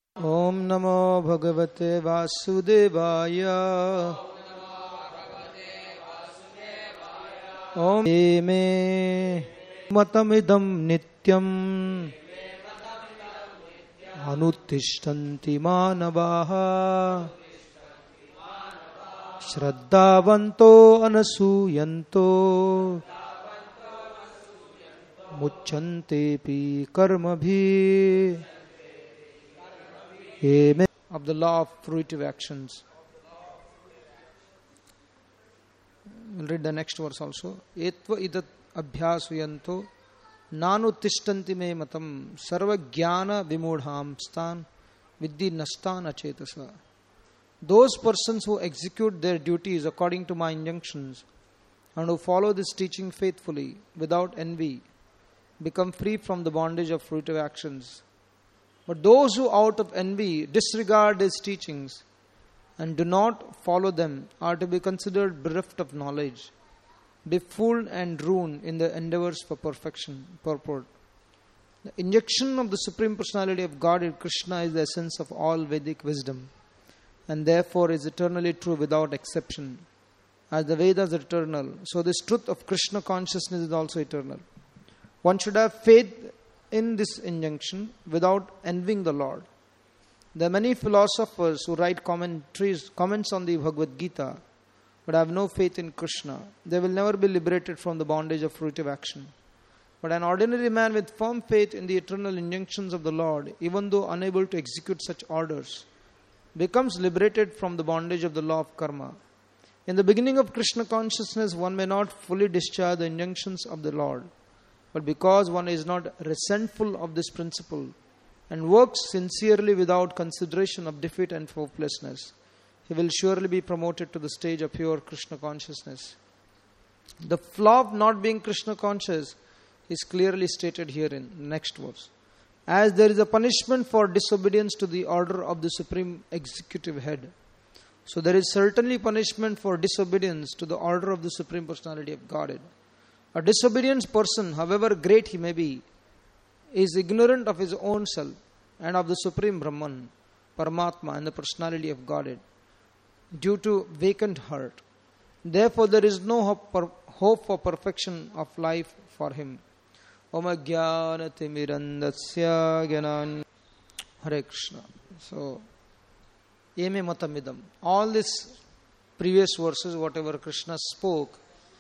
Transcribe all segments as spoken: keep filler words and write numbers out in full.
Om Namo Bhagavate Vasudevaya. Om me matamidam nityam anuttishtanti manavaha shraddhavanto anasuyanto mucchantepi karmabhi. Amen. Of the law of fruitive actions. We'll read the next verse also. Etva idat abhyasuyanto nanu tishtanti me matam sarva jnana vimudham stan vidhi nastan achetasa. Those persons who execute their duties according to my injunctions and who follow this teaching faithfully without envy become free from the bondage of fruitive actions. But those who out of envy disregard his teachings and do not follow them are to be considered bereft of knowledge, befooled and ruined in their endeavors for perfection. Purport. The injection of the Supreme Personality of Godhead Krishna is the essence of all Vedic wisdom and therefore is eternally true without exception. As the Vedas are eternal, so this truth of Krishna consciousness is also eternal. One should have faith in this injunction without envying the Lord. There are many philosophers who write commentaries, comments on the Bhagavad Gita but have no faith in Krishna. They will never be liberated from the bondage of fruitive action. But an ordinary man with firm faith in the eternal injunctions of the Lord, even though unable to execute such orders, becomes liberated from the bondage of the law of karma. In the beginning of Krishna consciousness, one may not fully discharge the injunctions of the Lord. But because one is not resentful of this principle and works sincerely without consideration of defeat and hopelessness, he will surely be promoted to the stage of pure Krishna consciousness. The flaw of not being Krishna conscious is clearly stated here in the next verse. As there is a punishment for disobedience to the order of the Supreme Executive Head, so there is certainly punishment for disobedience to the order of the Supreme Personality of Godhead. A disobedient person, however great he may be, is ignorant of his own self and of the Supreme Brahman, Paramatma, and the personality of Godhead, due to vacant heart. Therefore, there is no hope for perfection of life for him. Om Jnanati Mirandasya Gyanan. Hare Krishna. So, Eme Matamidam. All these previous verses, whatever Krishna spoke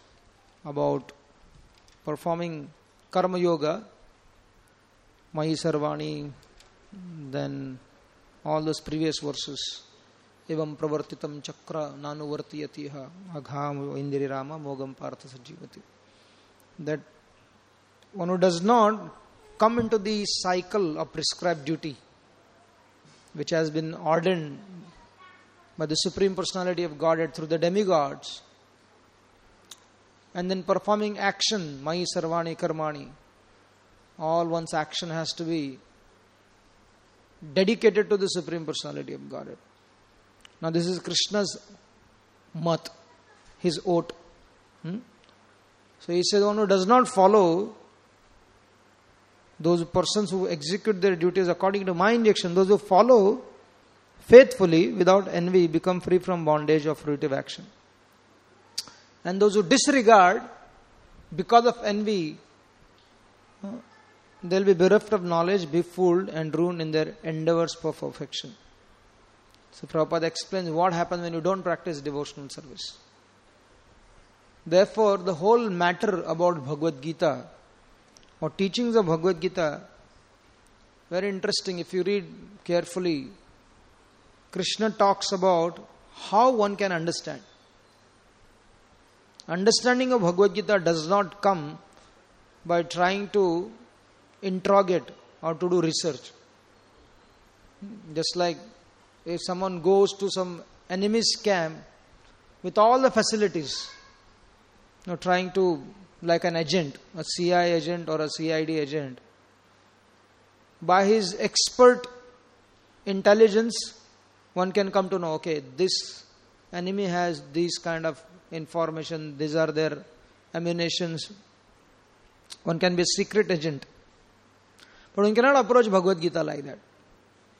about performing karma yoga, Mahi Sarvani, then all those previous verses, Evam pravartitam chakra nanuvartiyatiha agham indiri rama mogam partha sajivati. That one who does not come into the cycle of prescribed duty, which has been ordained by the Supreme Personality of Godhead through the demigods, and then performing action, Mahi Sarvani Karmani. All one's action has to be dedicated to the Supreme Personality of Godhead. Now this is Krishna's mat, his oath. Hmm? So he says, one who does not follow, those persons who execute their duties according to my injunction, those who follow faithfully without envy become free from bondage of fruitive action. And those who disregard because of envy, they will be bereft of knowledge, befooled and ruined in their endeavors for perfection. So Prabhupada explains what happens when you don't practice devotional service. Therefore, the whole matter about Bhagavad Gita or teachings of Bhagavad Gita, very interesting. If you read carefully, Krishna talks about how one can understand. Understanding of Bhagavad Gita does not come by trying to interrogate or to do research. Just like if someone goes to some enemy's camp with all the facilities, you know, trying to, like an agent, a C I A agent or a C I D agent, by his expert intelligence, one can come to know, okay, this enemy has these kind of information, these are their ammunitions. One can be a secret agent. But one cannot approach Bhagavad Gita like that.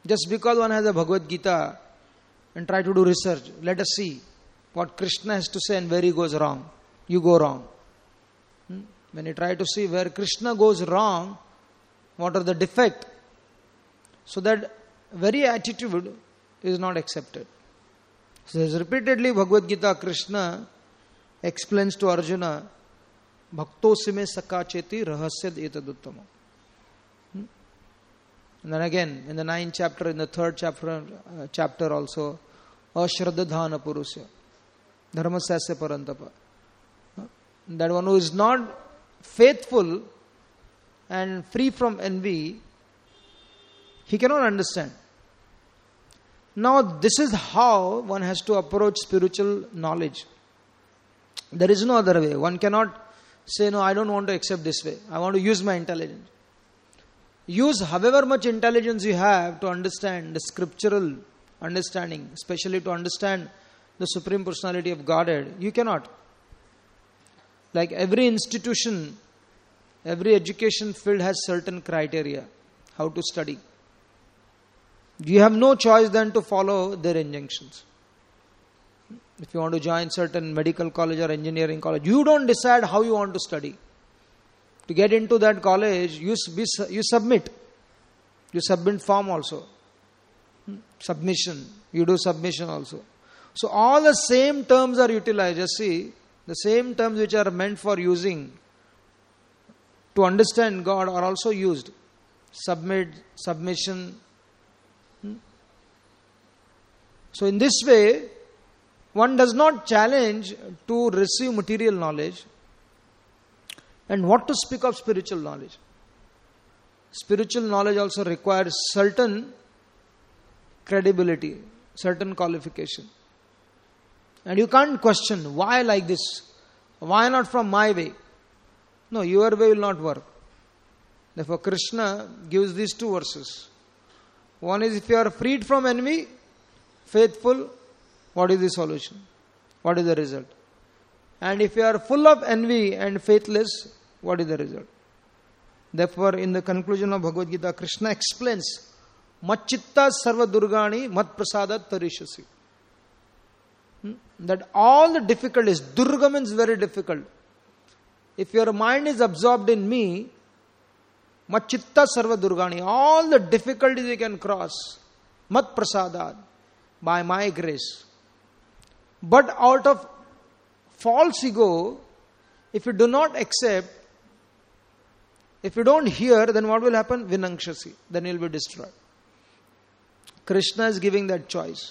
Just because one has a Bhagavad Gita and try to do research, let us see what Krishna has to say and where he goes wrong. You go wrong. Hmm? When you try to see where Krishna goes wrong, what are the defect? So that very attitude is not accepted. So as repeatedly Bhagavad Gita, Krishna explains to Arjuna, Bhaktosime sakacheti rahasyad etaduttama. Hmm? And then again, in the ninth chapter, in the third chapter, uh, chapter also, Ashraddhana Purusya, Dharmasasya Parantapa. That one who is not faithful and free from envy, he cannot understand. Now, this is how one has to approach spiritual knowledge. There is no other way. One cannot say, no, I don't want to accept this way. I want to use my intelligence. Use however much intelligence you have to understand the scriptural understanding, especially to understand the Supreme Personality of Godhead. You cannot. Like every institution, every education field has certain criteria how to study. You have no choice than to follow their injunctions. If you want to join certain medical college or engineering college, you don't decide how you want to study. To get into that college, you, you submit. You submit form also. Submission. You do submission also. So all the same terms are utilized. Just see, the same terms which are meant for using to understand God are also used. Submit, submission. So in this way, one does not challenge to receive material knowledge. And what to speak of spiritual knowledge? Spiritual knowledge also requires certain credibility, certain qualification. And you can't question, why like this? Why not from my way? No, your way will not work. Therefore, Krishna gives these two verses. One is, if you are freed from envy, faithful, what is the solution? What is the result? And if you are full of envy and faithless, what is the result? Therefore, in the conclusion of Bhagavad Gita, Krishna explains, Macchitta sarva durgani mat prasadat tarishasi. That all the difficulties, durga means very difficult. If your mind is absorbed in me, Macchitta sarva durgani, all the difficulties you can cross, mat prasadat, by my grace. But out of false ego, if you do not accept, if you don't hear, then what will happen? Vinangshasi. Then you will be destroyed. Krishna is giving that choice.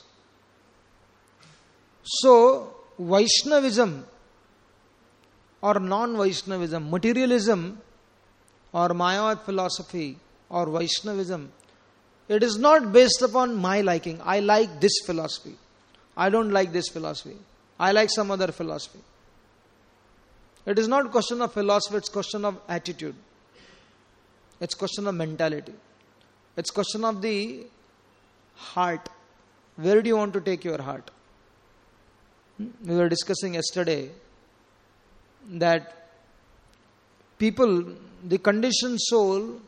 So, Vaishnavism or non-Vaishnavism, materialism or Mayavad philosophy or Vaishnavism, it is not based upon my liking. I like this philosophy. I don't like this philosophy. I like some other philosophy. It is not a question of philosophy, it's a question of attitude. It's a question of mentality. It's a question of the heart. Where do you want to take your heart? We were discussing yesterday that people, the conditioned soul,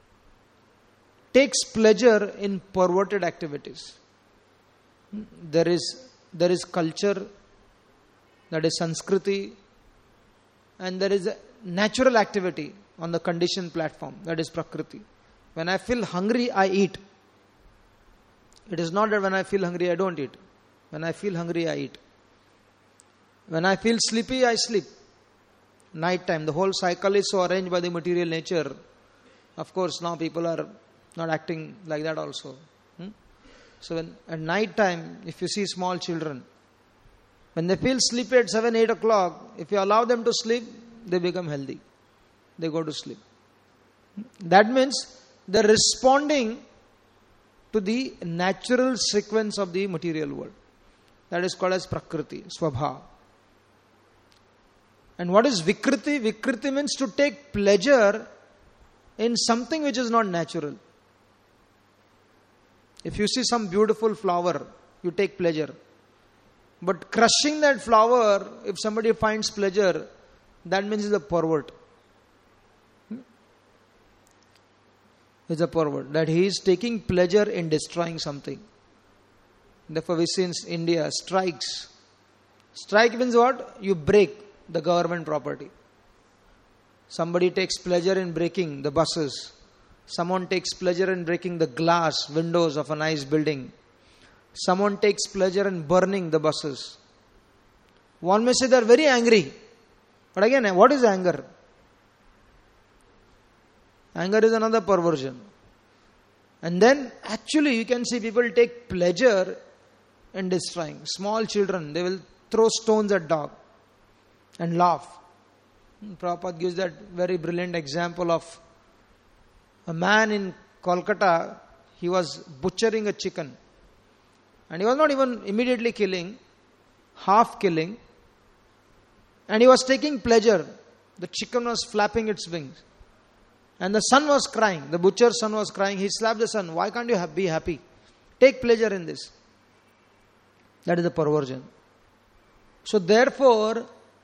takes pleasure in perverted activities. There is there is culture, that is Sanskriti, and there is a natural activity on the conditioned platform, that is Prakriti. When I feel hungry, I eat. It is not that when I feel hungry, I don't eat. When I feel hungry, I eat. When I feel sleepy, I sleep. Night time, the whole cycle is so arranged by the material nature. Of course, now people are not acting like that also. Hmm? So when at night time, if you see small children, when they feel sleepy at seven, eight o'clock, if you allow them to sleep, they become healthy. They go to sleep. That means they're responding to the natural sequence of the material world. That is called as Prakriti, Swabha. And what is Vikriti? Vikriti means to take pleasure in something which is not natural. If you see some beautiful flower, you take pleasure. But crushing that flower, if somebody finds pleasure, that means he's a pervert. is a pervert. That he is taking pleasure in destroying something. Therefore we see in India strikes. Strike means what? You break the government property. Somebody takes pleasure in breaking the buses. Someone takes pleasure in breaking the glass windows of a nice building. Someone takes pleasure in burning the buses. One may say they are very angry. But again, what is anger? Anger is another perversion. And then actually you can see people take pleasure in destroying. Small children, they will throw stones at dog and laugh. Prabhupada gives that very brilliant example of a man in Kolkata. He was butchering a chicken. And he was not even immediately killing, half killing. And he was taking pleasure. The chicken was flapping its wings. And the son was crying. The butcher's son was crying. He slapped the son. Why can't you be happy? Take pleasure in this. That is the perversion. So therefore,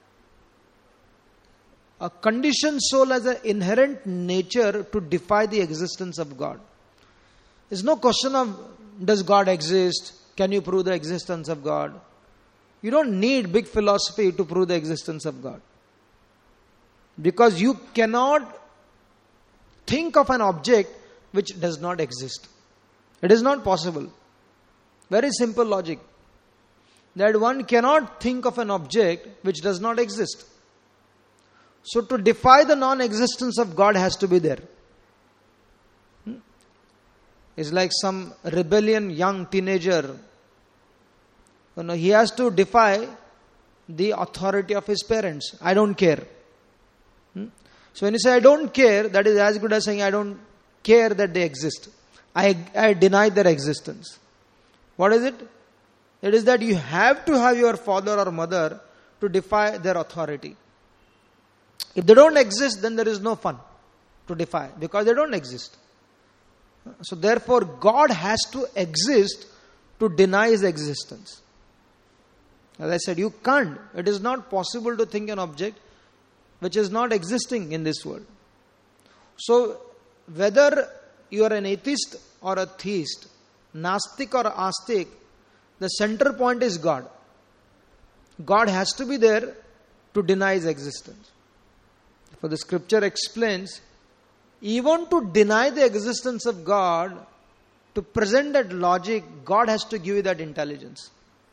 a conditioned soul has an inherent nature to defy the existence of God. There's no question of, does God exist? Can you prove the existence of God? You don't need big philosophy to prove the existence of God. Because you cannot think of an object which does not exist. It is not possible. Very simple logic. That one cannot think of an object which does not exist. So to defy the non-existence of God has to be there. Hmm? It's like some rebellion young teenager. You know, he has to defy the authority of his parents. I don't care. Hmm? So when you say I don't care, that is as good as saying I don't care that they exist. I, I deny their existence. What is it? It is that you have to have your father or mother to defy their authority. If they don't exist, then there is no fun to defy, because they don't exist. So therefore, God has to exist to deny His existence. As I said, you can't. It is not possible to think an object which is not existing in this world. So whether you are an atheist or a theist, Nastik or Astik, the center point is God. God has to be there to deny His existence. For the scripture explains, even to deny the existence of God, to present that logic, God has to give you that intelligence.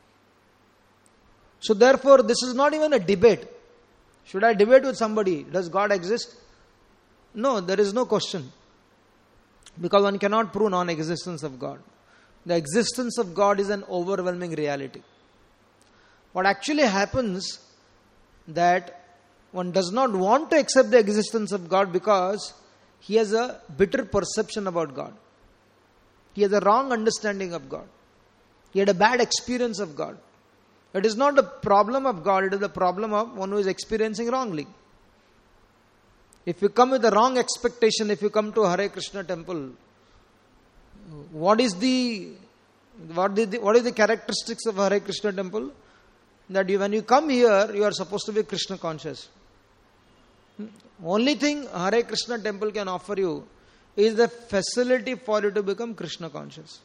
So therefore, this is not even a debate. Should I debate with somebody? Does God exist? No, there is no question. Because one cannot prove non-existence of God. The existence of God is an overwhelming reality. What actually happens, that one does not want to accept the existence of God because he has a bitter perception about God. He has a wrong understanding of God. He had a bad experience of God. It is not the problem of God, it is the problem of one who is experiencing wrongly. If you come with a wrong expectation, if you come to Hare Krishna temple, what is the what is the, what is the characteristics of Hare Krishna temple? That you, when you come here, you are supposed to be Krishna conscious. Only thing Hare Krishna temple can offer you is the facility for you to become Krishna conscious.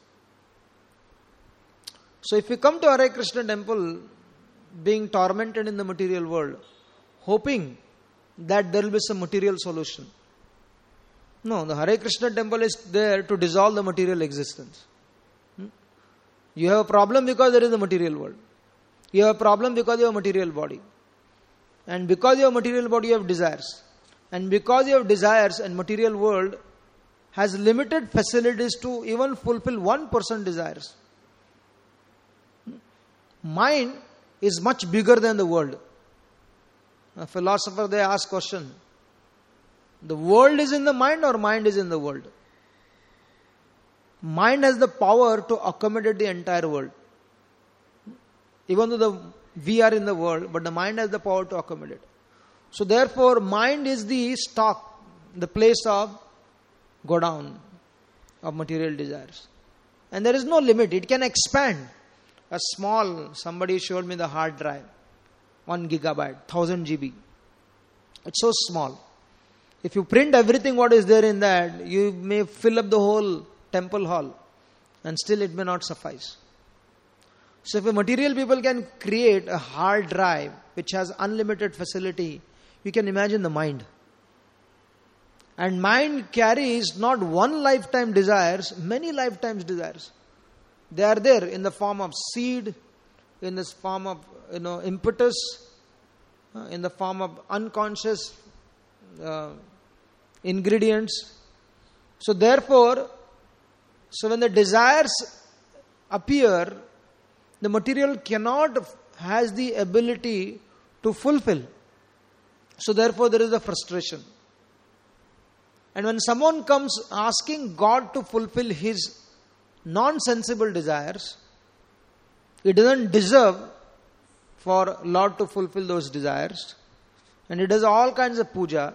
So if you come to Hare Krishna temple being tormented in the material world, hoping that there will be some material solution. No, the Hare Krishna temple is there to dissolve the material existence. You have a problem because there is a material world. You have a problem because you have a material body. And because you have a material body, you have desires. And because you have desires, and material world has limited facilities to even fulfill one person's desires. Mind is much bigger than the world. A philosopher, they ask question, the world is in the mind or mind is in the world? Mind has the power to accommodate the entire world. Even though the, we are in the world, but the mind has the power to accommodate. So therefore, mind is the stock, the place of go down of material desires. And there is no limit. It can expand. A small, somebody showed me the hard drive, one gigabyte, thousand G B. It's so small. If you print everything what is there in that, you may fill up the whole temple hall and still it may not suffice. So if a material people can create a hard drive which has unlimited facility, you can imagine the mind. And mind carries not one lifetime desires, many lifetimes desires. They are there in the form of seed, in this form of you know impetus, uh, in the form of unconscious uh, ingredients. So therefore, so when the desires appear, the material cannot has the ability to fulfill. So therefore there is a frustration. And when someone comes asking God to fulfill his non-sensible desires, he doesn't deserve for Lord to fulfill those desires. And he does all kinds of puja.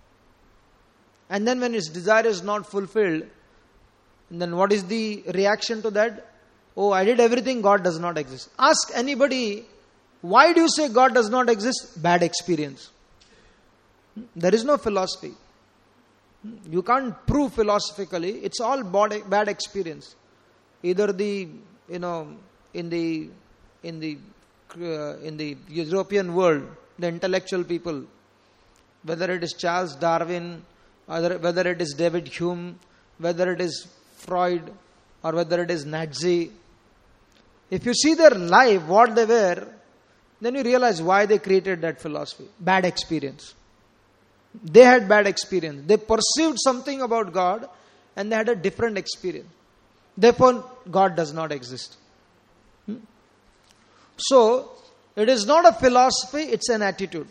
And then when his desire is not fulfilled, then what is the reaction to that? Oh, I did everything, God does not exist. Ask anybody, why do you say God does not exist? Bad experience. There is no philosophy. You can't prove philosophically. It's all bad, bad experience. Either the, you know, in the, in the, uh, in the European world, the intellectual people, whether it is Charles Darwin, or whether it is David Hume, whether it is Freud, or whether it is Nazi, if you see their life, what they were, then you realize why they created that philosophy. Bad experience. They had bad experience. They perceived something about God and they had a different experience. Therefore, God does not exist. Hmm? So, it is not a philosophy, it's an attitude.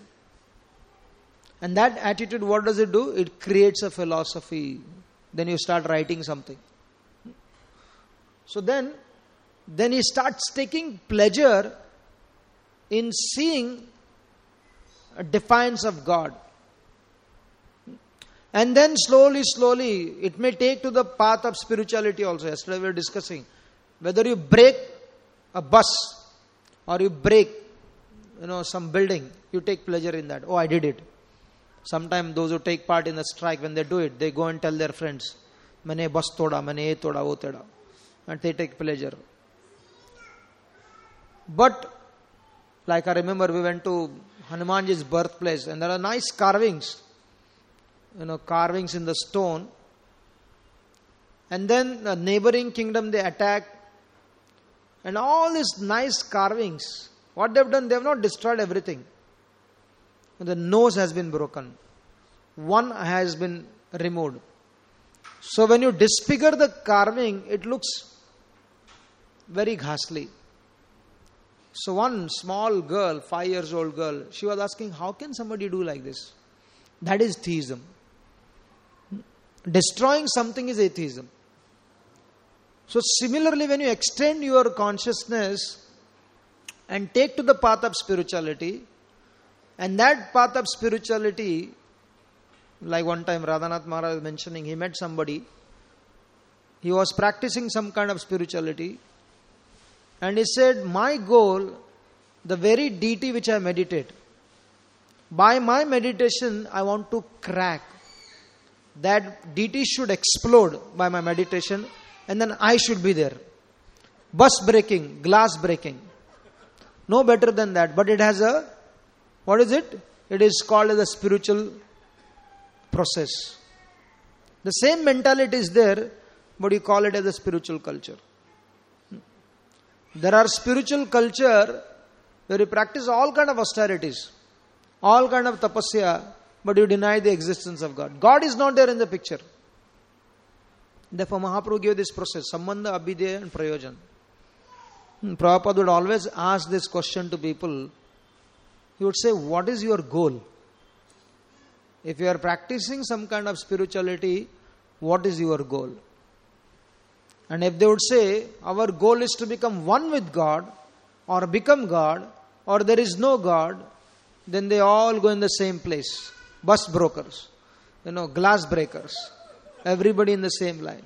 And that attitude, what does it do? It creates a philosophy. Then you start writing something. So then, then he starts taking pleasure in seeing a defiance of God. And then slowly, slowly, it may take to the path of spirituality also. Yesterday we were discussing whether you break a bus or you break, you know, some building, you take pleasure in that. Oh, I did it. Sometimes those who take part in the strike, when they do it, they go and tell their friends, "Maine bus toda, maine ye toda, wo toda," and they take pleasure. But, like I remember, we went to Hanumanji's birthplace, and there are nice carvings. You know, carvings in the stone. And then the neighboring kingdom they attack. And all these nice carvings, what they've done, they have not destroyed everything. The nose has been broken. One has been removed. So when you disfigure the carving, it looks very ghastly. So one small girl, five years old girl, she was asking, how can somebody do like this? That is theism. Destroying something is atheism. So similarly, when you extend your consciousness and take to the path of spirituality, and that path of spirituality, like one time Radhanath Maharaj was mentioning, he met somebody, he was practicing some kind of spirituality, and he said, my goal, the very deity which I meditate, by my meditation I want to crack. That deity should explode by my meditation, and then I should be there. Bus breaking, glass breaking. No better than that. But it has a, what is it? It is called as a spiritual process. The same mentality is there, but you call it as a spiritual culture. There are spiritual culture where you practice all kind of austerities, all kind of tapasya, but you deny the existence of God. God is not there in the picture. Therefore, Mahaprabhu gave this process, Sambandha, Abhideya and Prayojan. Hmm, Prabhupada would always ask this question to people. He would say, what is your goal? If you are practicing some kind of spirituality, what is your goal? And if they would say, our goal is to become one with God, or become God, or there is no God, then they all go in the same place. Bus brokers, you know, glass breakers, everybody in the same line.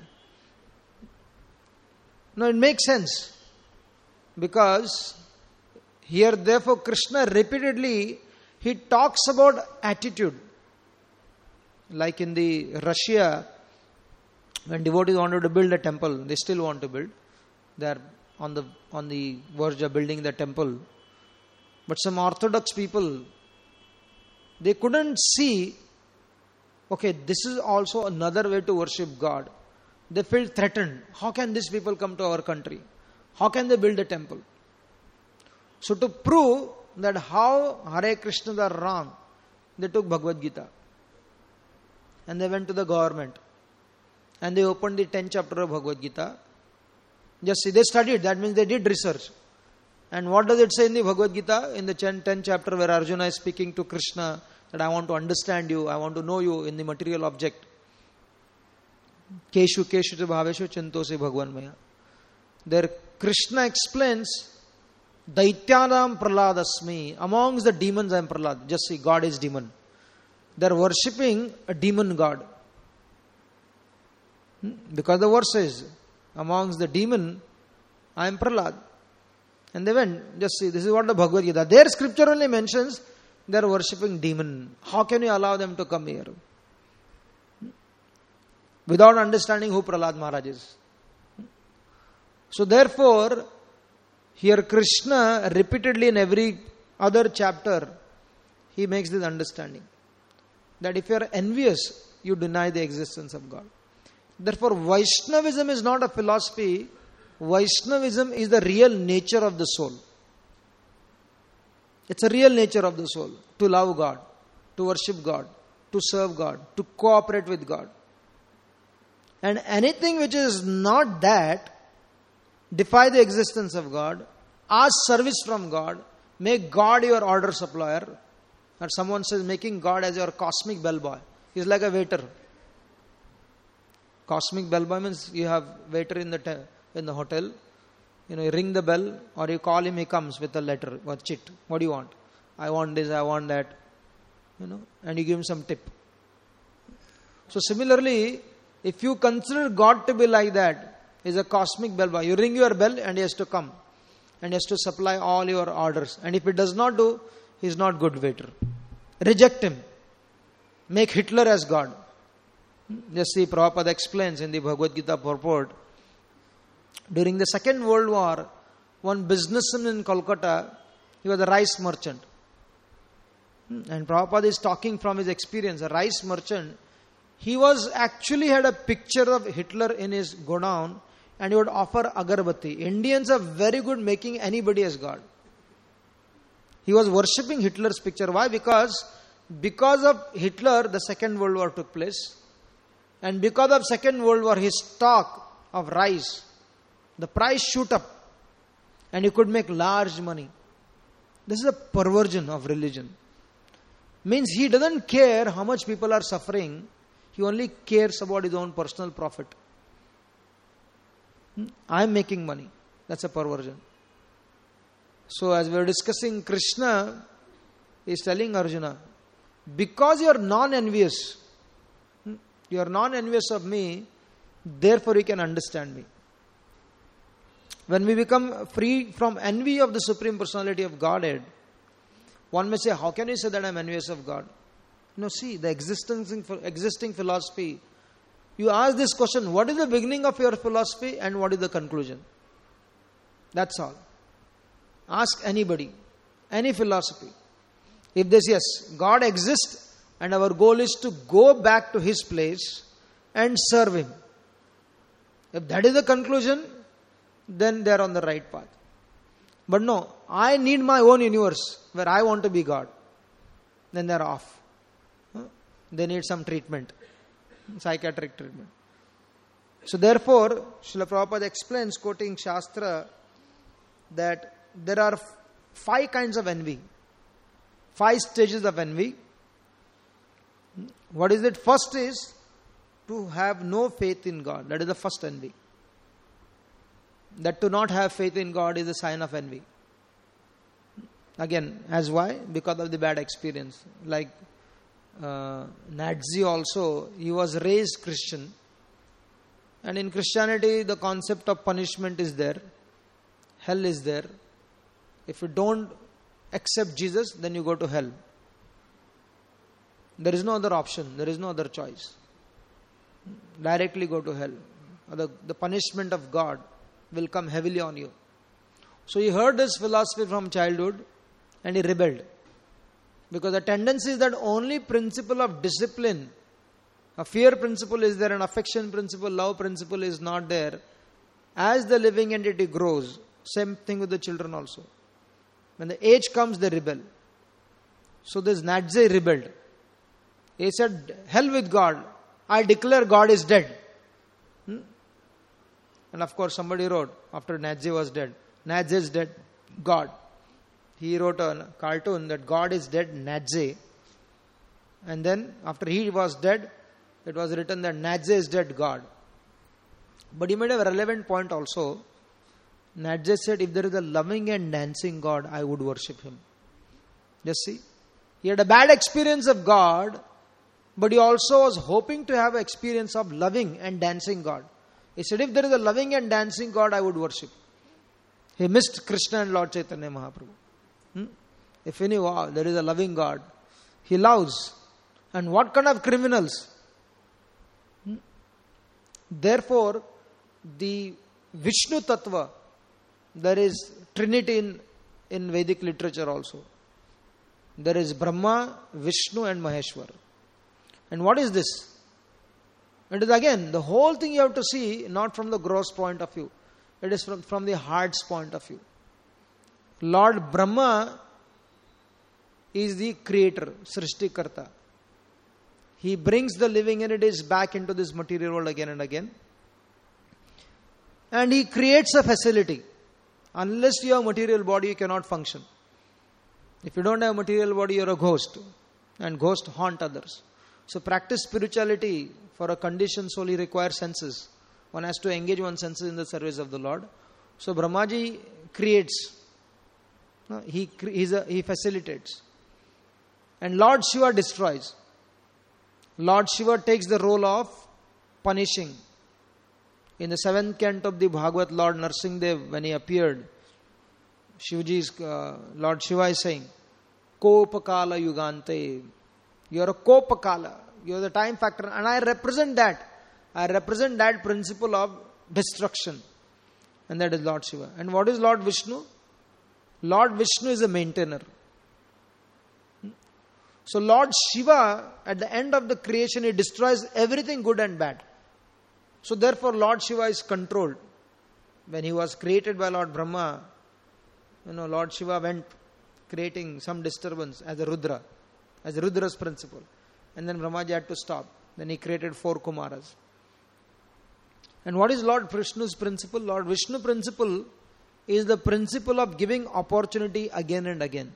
No, it makes sense. Because here, therefore, Krishna repeatedly, he talks about attitude. Like in the Russia, when devotees wanted to build a temple, they still want to build. They are on the on the verge of building the temple. But some orthodox people, they couldn't see, okay, this is also another way to worship God. They felt threatened. How can these people come to our country? How can they build a temple? So to prove that how Hare Krishnas are wrong, they took Bhagavad Gita and they went to the government and they opened the tenth chapter of Bhagavad Gita. Just see, they studied, that means they did research. And what does it say in the Bhagavad Gita? In the tenth chapter where Arjuna is speaking to Krishna, that I want to understand you, I want to know you in the material object. Keshu keshu te bhaveshu chintosi bhagwan maya. There Krishna explains, Daityanam praladasmi. Amongst the demons I am Prahlad. Just see, God is demon. They are worshipping a demon god. Because the verse says, amongst the demon I am Prahlad. And they went, just see, this is what the Bhagavad Gita. Their scripture only mentions they are worshipping demon. How can you allow them to come here? Without understanding who Prahlad Maharaj is. So therefore, here Krishna repeatedly in every other chapter, he makes this understanding. That if you are envious, you deny the existence of God. Therefore, Vaishnavism is not a philosophy. Vaishnavism is the real nature of the soul. It's a real nature of the soul. To love God, to worship God, to serve God, to cooperate with God. And anything which is not that, defy the existence of God, ask service from God, make God your order supplier. Or someone says making God as your cosmic bellboy. He's like a waiter. Cosmic bellboy means you have waiter in the te- in the hotel. You know, you ring the bell or you call him, he comes with a letter or chit. What do you want? I want this, I want that. You know, and you give him some tip. So similarly, if you consider God to be like that, He is a cosmic bellboy. You ring your bell and He has to come. And He has to supply all your orders. And if He does not do, He is not good waiter. Reject Him. Make Hitler as God. Just see, Prabhupada explains in the Bhagavad Gita purport. During the Second World War, one businessman in Kolkata, he was a rice merchant. And Prabhupada is talking from his experience. A rice merchant, he was actually had a picture of Hitler in his godown and he would offer agarbatti. Indians are very good making anybody as God. He was worshipping Hitler's picture. Why? Because because of Hitler, the Second World War took place. And because of Second World War, his stock of rice, the price shoot up. And he could make large money. This is a perversion of religion. Means he doesn't care how much people are suffering. He only cares about his own personal profit. I am making money. That's a perversion. So as we are discussing, Krishna is telling Arjuna, because you are non-envious, you are non-envious of me, therefore you can understand me. When we become free from envy of the Supreme Personality of Godhead, one may say, how can you say that I am envious of God? No, see, the existing, existing philosophy, you ask this question, what is the beginning of your philosophy and what is the conclusion? That's all. Ask anybody, any philosophy. If they say, yes, God exists and our goal is to go back to His place and serve Him. If that is the conclusion, then they are on the right path. But no, I need my own universe where I want to be God. Then they are off. They need some treatment, psychiatric treatment. So therefore, Srila Prabhupada explains, quoting Shastra, that there are five kinds of envy. Five stages of envy. What is it? First is to have no faith in God. That is the first envy. That to not have faith in God is a sign of envy. Again, as why? Because of the bad experience. Like uh, Nadzi also, he was raised Christian. And in Christianity, the concept of punishment is there. Hell is there. If you don't accept Jesus, then you go to hell. There is no other option. There is no other choice. Directly go to hell. The, the punishment of God will come heavily on you. So he heard this philosophy from childhood and he rebelled. Because the tendency is that only principle of discipline, a fear principle is there, an affection principle, love principle is not there. As the living entity grows, same thing with the children also. When the age comes, they rebel. So this Nadzei rebelled. He said, hell with God. I declare God is dead. Hmm? And of course somebody wrote, after Nadzei was dead, Nadzei is dead, God. He wrote a cartoon that God is dead, Nadzei. And then after he was dead, it was written that Nadzei is dead, God. But he made a relevant point also. Nadzei said, if there is a loving and dancing God, I would worship him. Just see. He had a bad experience of God, but he also was hoping to have an experience of loving and dancing God. He said, if there is a loving and dancing God, I would worship. He missed Krishna and Lord Chaitanya Mahaprabhu. Hmm? If he knew, wow, there is a loving God, he loves. And what kind of criminals? Hmm? Therefore, the Vishnu Tattva, there is Trinity in, in Vedic literature also. There is Brahma, Vishnu and Maheshwar. And what is this? It is again, the whole thing you have to see not from the gross point of view. It is from, from the heart's point of view. Lord Brahma is the creator, Srishtikarta. He brings the living entities back into this material world again and again. And he creates a facility. Unless you have material body, you cannot function. If you don't have material body, you are a ghost. And ghosts haunt others. So practice spirituality for a conditioned soul requires senses. One has to engage one's senses in the service of the Lord. So Brahmaji creates. He, he's a, he facilitates. And Lord Shiva destroys. Lord Shiva takes the role of punishing. In the seventh canto of the Bhagavad, Lord Narsimhadev, when he appeared, Shivaji's, uh, Lord Shiva is saying, Kopakala Yugante. You are a Kopakala. You are the time factor. And I represent that. I represent that principle of destruction. And that is Lord Shiva. And what is Lord Vishnu? Lord Vishnu is a maintainer. So Lord Shiva, at the end of the creation, he destroys everything good and bad. So therefore Lord Shiva is controlled. When he was created by Lord Brahma, you know, Lord Shiva went creating some disturbance as a Rudra, as a Rudra's principle. And then Brahmaji had to stop. Then he created four Kumaras. And what is Lord Vishnu's principle? Lord Vishnu principle is the principle of giving opportunity again and again.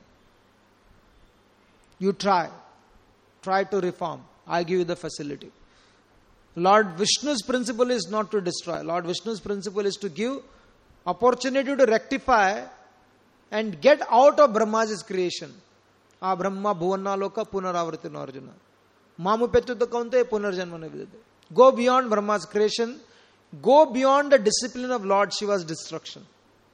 You try. Try to reform. I give you the facility. Lord Vishnu's principle is not to destroy. Lord Vishnu's principle is to give opportunity to rectify and get out of Brahma's creation. Ah Brahma bhuvanna loka punaravartino Arjuna. Mamu petyuta kaunte punarjanmana vidate. Go beyond Brahma's creation. Go beyond the discipline of Lord Shiva's destruction.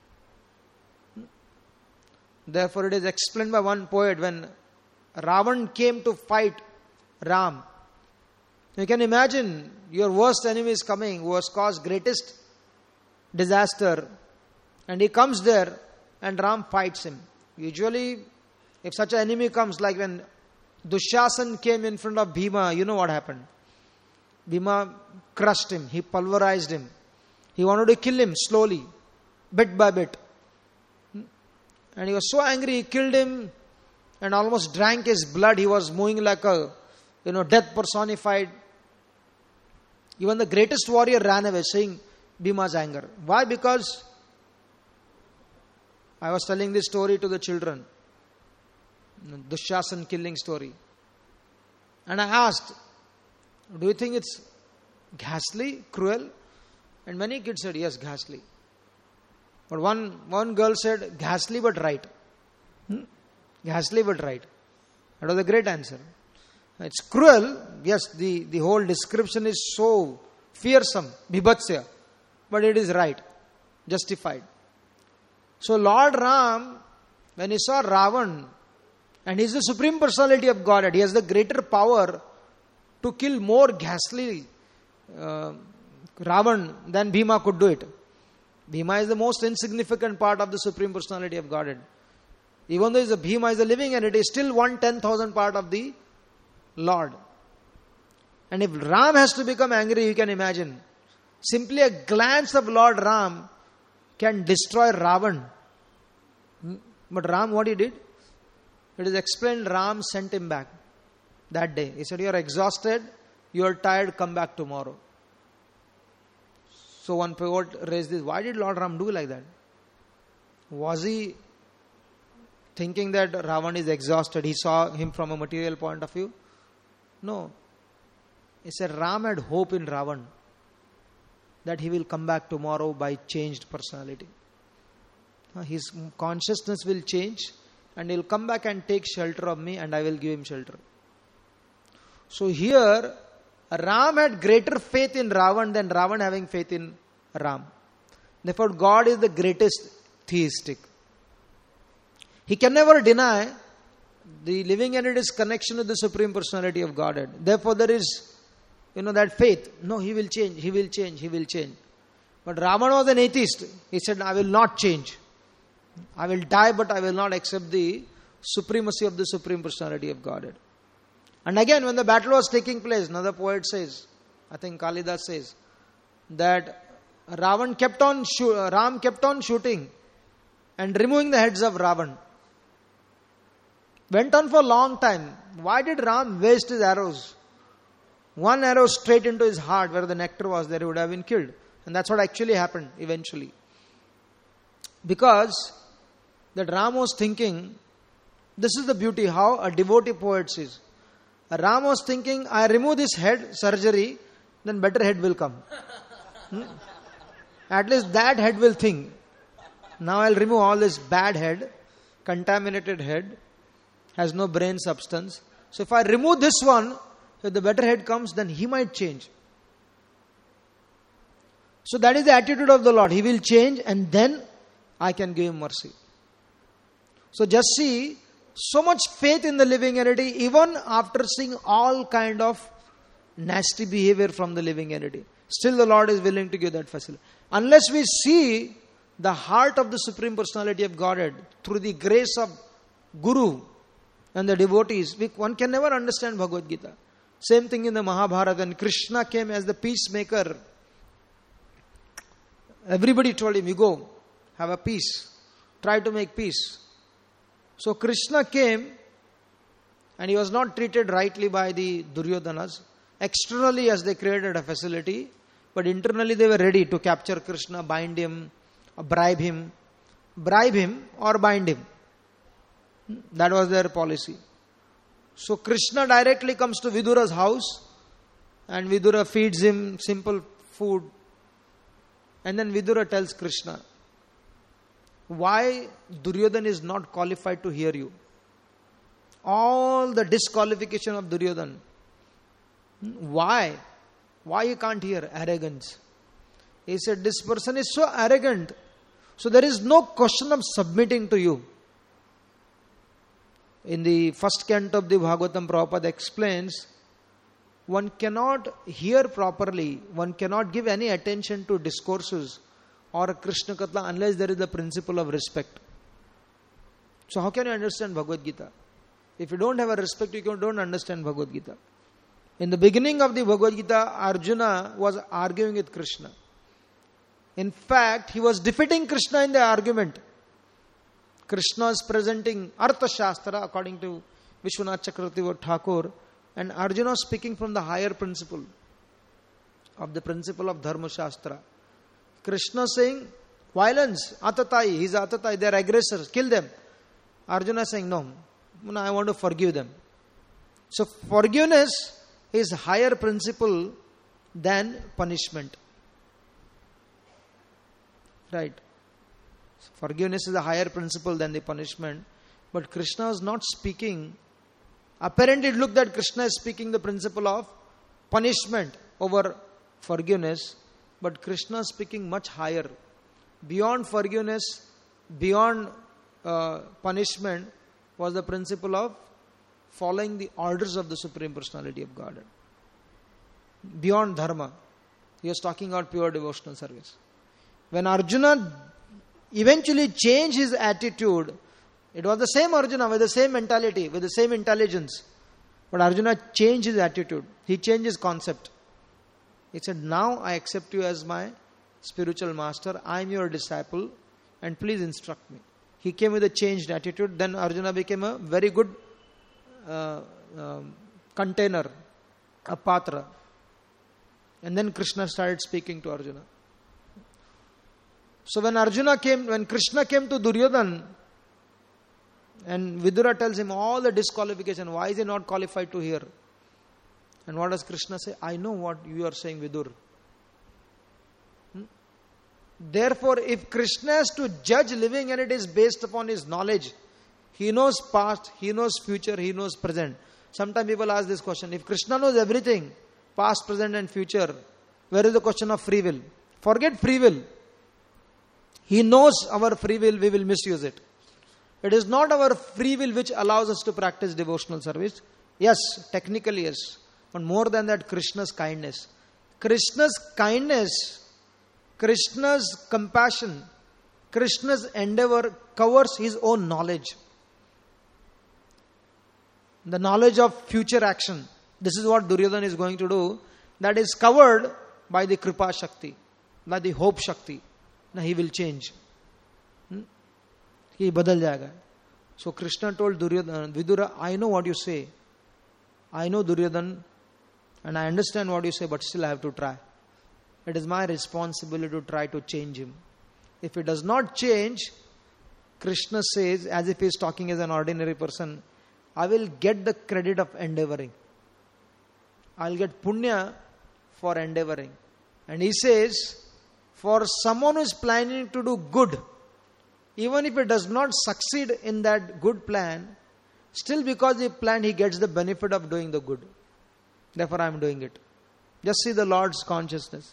Therefore it is explained by one poet when Ravan came to fight Ram. You can imagine your worst enemy is coming, who has caused greatest disaster, and he comes there and Ram fights him. Usually, if such an enemy comes, like when Dushasan came in front of Bhima, you know what happened. Bhima crushed him, he pulverized him. He wanted to kill him slowly, bit by bit. And he was so angry, he killed him and almost drank his blood. He was moving like a, you know, death personified. Even the greatest warrior ran away, saying Bhima's anger. Why? Because I was telling this story to the children, Dushasan killing story. And I asked, do you think it's ghastly, cruel? And many kids said, yes, ghastly. But one, one girl said, ghastly but right. Hmm? Ghastly but right. That was a great answer. It's cruel. Yes, the, the whole description is so fearsome, bibhatsya. But it is right, justified. So Lord Ram, when he saw Ravan And he is the Supreme Personality of Godhead. He has the greater power to kill more ghastly uh, Ravan than Bhima could do it. Bhima is the most insignificant part of the Supreme Personality of Godhead. Even though Bhima is a living entity, still one ten thousand part of the Lord. And if Ram has to become angry, you can imagine. Simply a glance of Lord Ram can destroy Ravan. But Ram, what he did? It is explained, Ram sent him back that day. He said, you are exhausted, you are tired, come back tomorrow. So one poet raised this, why did Lord Ram do like that? Was he thinking that Ravan is exhausted? He saw him from a material point of view? No. He said Ram had hope in Ravan that he will come back tomorrow by changed personality. His consciousness will change and he will come back and take shelter of me and I will give him shelter. So here, Ram had greater faith in Ravan than Ravan having faith in Ram. Therefore, God is the greatest theistic. He can never deny the living entity's connection with the Supreme Personality of Godhead. Therefore, there is, you know, that faith. No, he will change, he will change, he will change. But Ravan was an atheist. He said, I will not change. I will die, but I will not accept the supremacy of the Supreme Personality of Godhead. And again, when the battle was taking place, another poet says, I think Kalidas says, that Ravan kept on, Ram kept on shooting and removing the heads of Ravan. Went on for a long time. Why did Ram waste his arrows? One arrow straight into his heart where the nectar was there, he would have been killed. And that's what actually happened eventually. Because that Ram was thinking, this is the beauty how a devotee poet says. Ram was thinking, I remove this head surgery, then better head will come. Hmm? At least that head will think. Now I'll remove all this bad head, contaminated head, has no brain substance. So if I remove this one, if the better head comes, then he might change. So that is the attitude of the Lord. He will change and then I can give him mercy. So just see, so much faith in the living entity, even after seeing all kind of nasty behavior from the living entity. Still the Lord is willing to give that facility. Unless we see the heart of the Supreme Personality of Godhead through the grace of Guru and the devotees, we, one can never understand Bhagavad Gita. Same thing in the Mahabharata. When Krishna came as the peacemaker, everybody told him, you go, have a peace. Try to make peace. So Krishna came and he was not treated rightly by the Duryodhanas. Externally, as they created a facility, but internally they were ready to capture Krishna, bind him, bribe him, bribe him or bind him. That was their policy. So Krishna directly comes to Vidura's house and Vidura feeds him simple food. And then Vidura tells Krishna, why Duryodhana is not qualified to hear you? All the disqualification of Duryodhana. Why? Why you can't hear? Arrogance. He said, this person is so arrogant. So there is no question of submitting to you. In the first canto of the Bhagavatam, Prabhupada explains, one cannot hear properly, one cannot give any attention to discourses or a Krishna Katha unless there is the principle of respect. So how can you understand Bhagavad Gita? If you don't have a respect, you don't understand Bhagavad Gita. In the beginning of the Bhagavad Gita, Arjuna was arguing with Krishna. In fact, he was defeating Krishna in the argument. Krishna is presenting Artha Shastra according to Vishwanath Chakravarti Thakur, and Arjuna is speaking from the higher principle of the principle of Dharma Shastra. Krishna saying, violence, Atatai, he's Atatai, they are aggressors, kill them. Arjuna saying, no, no, I want to forgive them. So forgiveness is higher principle than punishment. Right. Forgiveness is a higher principle than the punishment. But Krishna is not speaking. Apparently it looked that Krishna is speaking the principle of punishment over forgiveness. But Krishna is speaking much higher. Beyond forgiveness, beyond uh, punishment, was the principle of following the orders of the Supreme Personality of Godhead. Beyond dharma. He was talking about pure devotional service. When Arjuna eventually changed his attitude, it was the same Arjuna with the same mentality, with the same intelligence. But Arjuna changed his attitude. He changed his concept. He said, now I accept you as my spiritual master. I am your disciple and please instruct me. He came with a changed attitude. Then Arjuna became a very good uh, um, container, a patra. And then Krishna started speaking to Arjuna. So when Arjuna came, when Krishna came to Duryodhana, and Vidura tells him all the disqualification, why is he not qualified to hear? And what does Krishna say? I know what you are saying, Vidur. Hmm? Therefore, if Krishna has to judge living and it is based upon his knowledge, he knows past, he knows future, he knows present. Sometimes people ask this question, if Krishna knows everything, past, present and future, where is the question of free will? Forget free will. He knows our free will, we will misuse it. It is not our free will which allows us to practice devotional service. Yes, technically yes. But more than that, Krishna's kindness. Krishna's kindness, Krishna's compassion, Krishna's endeavor covers his own knowledge. The knowledge of future action. This is what Duryodhana is going to do. That is covered by the Kripa Shakti, by the Hope Shakti. Now he will change. Hmm? He badal jayega. So Krishna told Duryodhana, Vidura, I know what you say. I know Duryodhana and I understand what you say, but still I have to try. It is my responsibility to try to change him. If he does not change, Krishna says, as if he is talking as an ordinary person, I will get the credit of endeavoring. I will get punya for endeavoring. And he says, for someone who is planning to do good, even if he does not succeed in that good plan, still because he planned, he gets the benefit of doing the good. Therefore I am doing it. Just see the Lord's consciousness.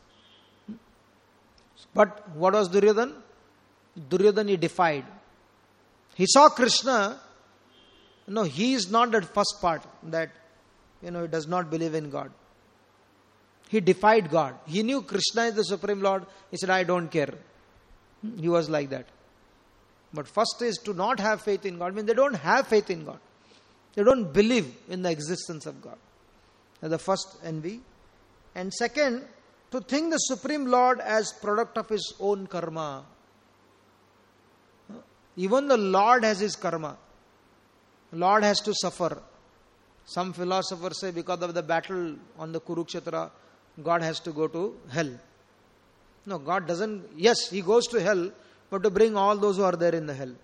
But what was Duryodhana? Duryodhana he defied. He saw Krishna. No, he is not that first part that, you know, he does not believe in God. He defied God. He knew Krishna is the Supreme Lord. He said, I don't care. He was like that. But first is to not have faith in God. I mean, they don't have faith in God. They don't believe in the existence of God. That's the first envy. And second, to think the Supreme Lord as product of his own karma. Even the Lord has his karma. Lord has to suffer. Some philosophers say because of the battle on the Kurukshetra, God has to go to hell. No, God doesn't. Yes, he goes to hell, but to bring all those who are there in the hell.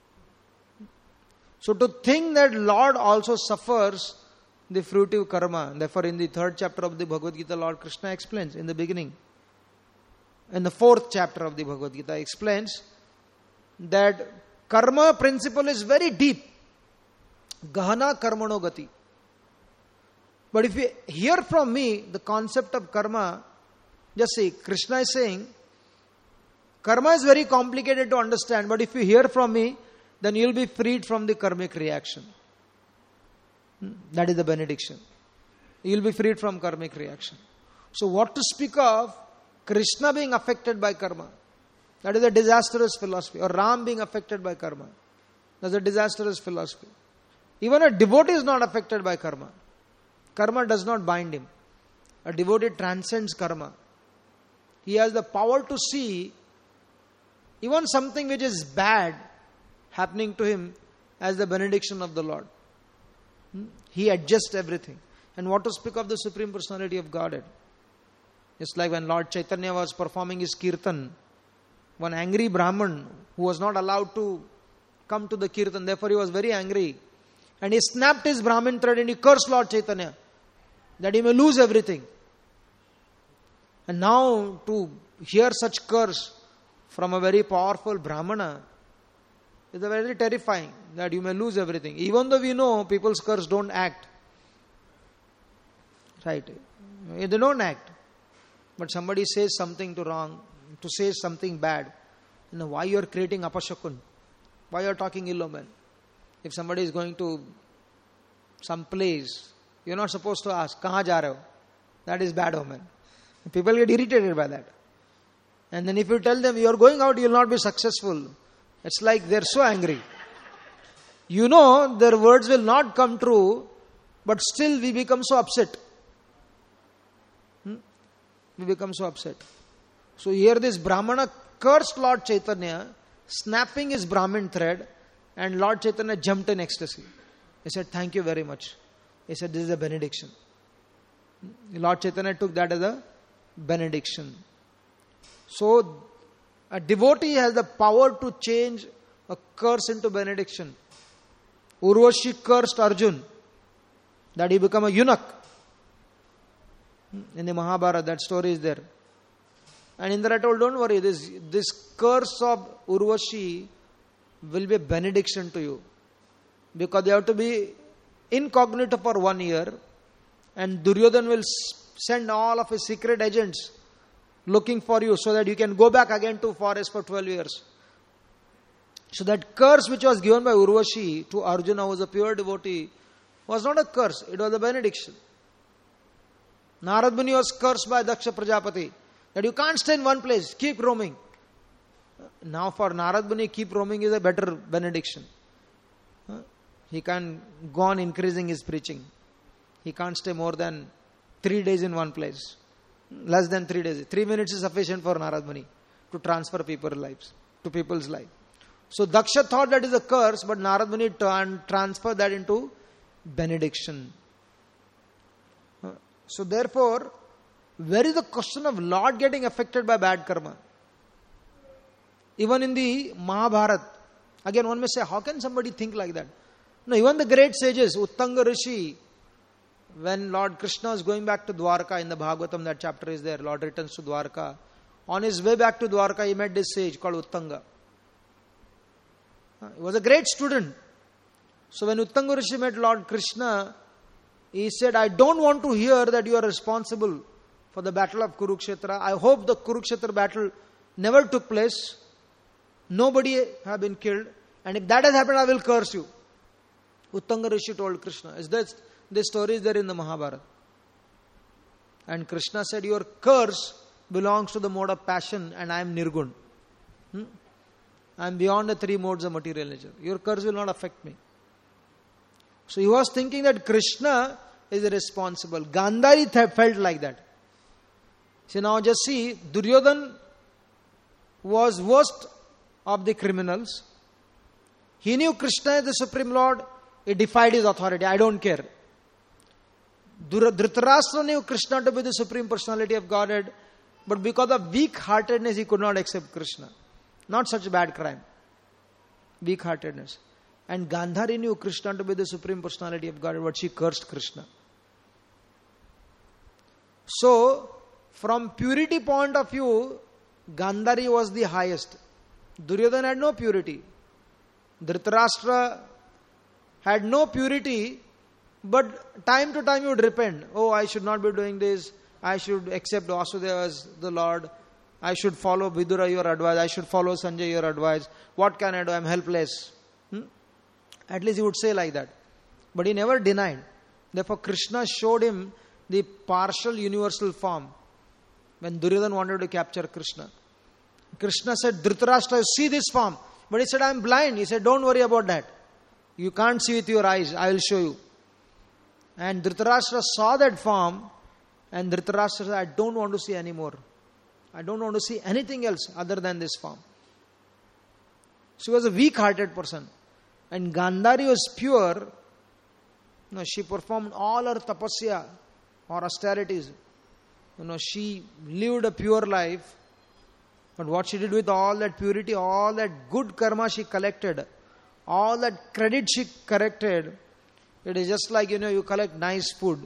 So to think that Lord also suffers the fruitive karma. Therefore in the third chapter of the Bhagavad Gita, Lord Krishna explains in the beginning. In the fourth chapter of the Bhagavad Gita explains that karma principle is very deep. Gahana karmano gati. But if you hear from me the concept of karma, just see, Krishna is saying, karma is very complicated to understand, but if you hear from me, then you will be freed from the karmic reaction. That is the benediction. You will be freed from karmic reaction. So what to speak of Krishna being affected by karma? That is a disastrous philosophy. Or Ram being affected by karma. That's a disastrous philosophy. Even a devotee is not affected by karma. Karma does not bind him. A devotee transcends karma. He has the power to see even something which is bad happening to him as the benediction of the Lord. He adjusts everything. And what to speak of the Supreme Personality of Godhead? It's like when Lord Chaitanya was performing his kirtan, one angry Brahman who was not allowed to come to the kirtan, therefore he was very angry. And he snapped his Brahmin thread and he cursed Lord Chaitanya that he may lose everything. And now to hear such curse from a very powerful Brahmana is very terrifying, that you may lose everything. Even though we know people's curse don't act. Right? They don't act. But somebody says something to wrong, to say something bad. You know, why you are creating apashakun? Why you are talking ill omen? If somebody is going to some place, you're not supposed to ask, "Kahan ja rahe ho?" That is bad omen. People get irritated by that. And then if you tell them, "You're going out, you'll not be successful," it's like they're so angry. You know their words will not come true, but still we become so upset. Hmm? We become so upset. So here this Brahmana cursed Lord Chaitanya, snapping his Brahmin thread, and Lord Chaitanya jumped in ecstasy. He said, "Thank you very much." He said, "This is a benediction." Lord Chaitanya took that as a benediction. So a devotee has the power to change a curse into benediction. Urvashi cursed Arjun that he become a eunuch. In the Mahabharata, that story is there. And Indra told, "Don't worry, this, this curse of Urvashi will be a benediction to you. Because they have to be incognito for one year, and Duryodhan will send all of his secret agents looking for you so that you can go back again to forest for twelve years. So that curse which was given by Urvashi to Arjuna, who was a pure devotee, was not a curse, it was a benediction. Narad Muni was cursed by Daksha Prajapati that you can't stay in one place, keep roaming. Now for Narad Muni, keep roaming is a better benediction. He can go on increasing his preaching. He can't stay more than three days in one place. Less than three days. Three minutes is sufficient for Narad Muni to transfer people's lives, to people's life. So Daksha thought that is a curse, but Narad Muni turned, transferred that into benediction. So therefore, where is the question of Lord getting affected by bad karma? Even in the Mahabharata, again one may say, how can somebody think like that? No, even the great sages, Uttanga Rishi, when Lord Krishna is going back to Dwarka, in the Bhagavatam, that chapter is there, Lord returns to Dwarka. On his way back to Dwarka, he met this sage called Uttanga. He was a great student. So when Uttanga Rishi met Lord Krishna, he said, "I don't want to hear that you are responsible for the battle of Kurukshetra. I hope the Kurukshetra battle never took place. Nobody have been killed. And if that has happened, I will curse you." Uttanga Rishi told Krishna. Is this, this story is there in the Mahabharata. And Krishna said, "Your curse belongs to the mode of passion, and I am Nirgun. Hmm? I am beyond the three modes of material nature. Your curse will not affect me." So he was thinking that Krishna is responsible. Gandhari th- felt like that. So now just see, Duryodhan was worst of the criminals. He knew Krishna is the Supreme Lord. He defied his authority. I don't care. Dhritarashtra knew Krishna to be the Supreme Personality of Godhead, but because of weak-heartedness, he could not accept Krishna. Not such a bad crime. Weak-heartedness. And Gandhari knew Krishna to be the Supreme Personality of Godhead, but she cursed Krishna. So, from purity point of view, Gandhari was the highest. Duryodhana had no purity. Dhritarashtra had no purity, but time to time he would repent. Oh, I should not be doing this. I should accept Vasudeva as the Lord. I should follow Vidura, your advice. I should follow Sanjay, your advice. What can I do? I am helpless. Hmm? At least he would say like that. But he never denied. Therefore, Krishna showed him the partial universal form when Duryodhana wanted to capture Krishna. Krishna said, "Dhritarashtra, see this form." But he said, "I am blind." He said, "Don't worry about that. You can't see with your eyes. I will show you." And Dhritarashtra saw that form, and Dhritarashtra said, "I don't want to see anymore. I don't want to see anything else other than this form." She was a weak-hearted person. And Gandhari was pure. No, she performed all her tapasya or austerities. You know, she lived a pure life. But what she did with all that purity, all that good karma she collected, all that credit she collected, it is just like, you know, you collect nice food.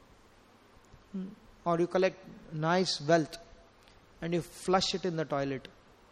Or you collect nice wealth. And you flush it in the toilet.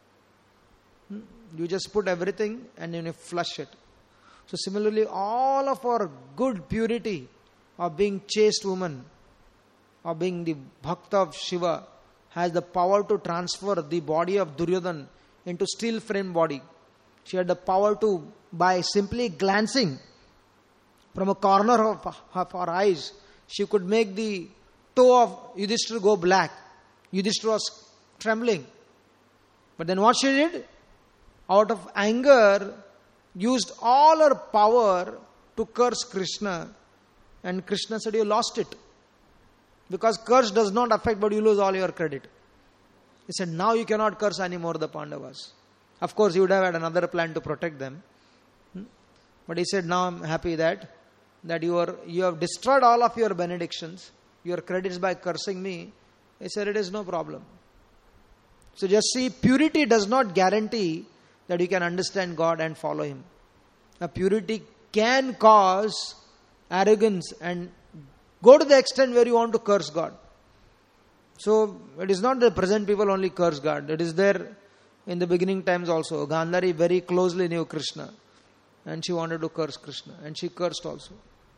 You just put everything and then you flush it. So similarly, all of our good purity of being chaste woman, of being the bhakta of Shiva, has the power to transfer the body of Duryodhan into steel frame body. She had the power to by simply glancing from a corner of, of her eyes, she could make the toe of Yudhishthira go black. Yudhishthira was trembling. But then what she did? Out of anger, used all her power to curse Krishna. And Krishna said, you lost it. Because curse does not affect, but you lose all your credit. He said, now you cannot curse anymore the Pandavas. Of course, he would have had another plan to protect them. But he said, now I'm happy that, that you, are, you have destroyed all of your benedictions, your credits by cursing me. He said, it is no problem. So just see, purity does not guarantee that you can understand God and follow Him. Now, purity can cause arrogance and go to the extent where you want to curse God. So it is not the present people only curse God. It is there in the beginning times also. Gandhari very closely knew Krishna and she wanted to curse Krishna and she cursed also.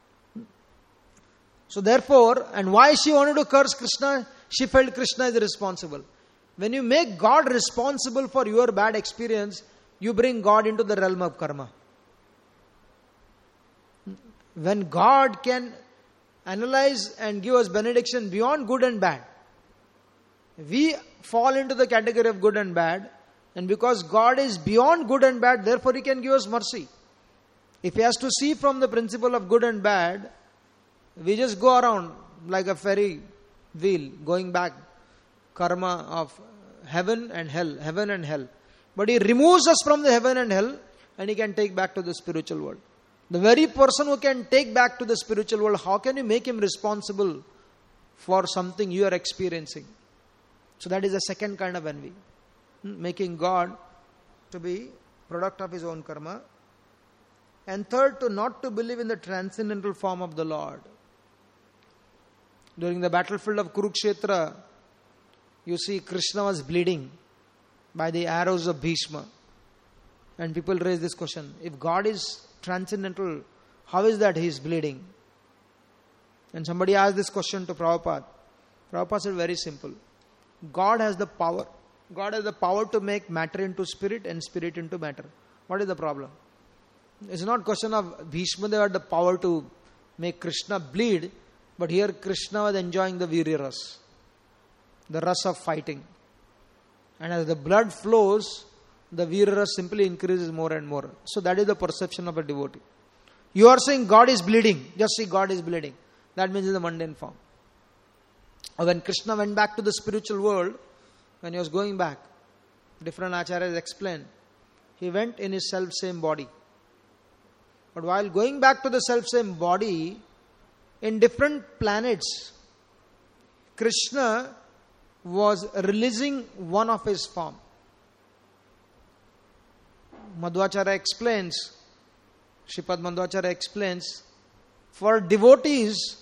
So therefore, and why she wanted to curse Krishna? She felt Krishna is responsible. When you make God responsible for your bad experience, you bring God into the realm of karma. When God can analyze and give us benediction beyond good and bad, we fall into the category of good and bad, and because God is beyond good and bad, therefore He can give us mercy. If He has to see from the principle of good and bad, we just go around like a ferry wheel, going back, karma of heaven and hell, heaven and hell. But He removes us from the heaven and hell, and He can take back to the spiritual world. The very person who can take back to the spiritual world, how can you make him responsible for something you are experiencing? So that is the second kind of envy. Making God to be product of his own karma. And third, to not to believe in the transcendental form of the Lord. During the battlefield of Kurukshetra, you see Krishna was bleeding by the arrows of Bhishma. And people raise this question, if God is transcendental, how is that he is bleeding? And somebody asked this question to Prabhupada. Prabhupada said, very simple. God has the power. God has the power to make matter into spirit and spirit into matter. What is the problem? It's not a question of Bhishma, they had the power to make Krishna bleed, but here Krishna was enjoying the Virya Ras, the Ras of fighting. And as the blood flows, the Virya Ras simply increases more and more. So that is the perception of a devotee. You are saying God is bleeding, just see God is bleeding. That means in the mundane form. When Krishna went back to the spiritual world, when he was going back, different acharyas explained, he went in his self-same body. But while going back to the self-same body, in different planets, Krishna was releasing one of his form. Madhvacharya explains, Shripad Madhvacharya explains, for devotees,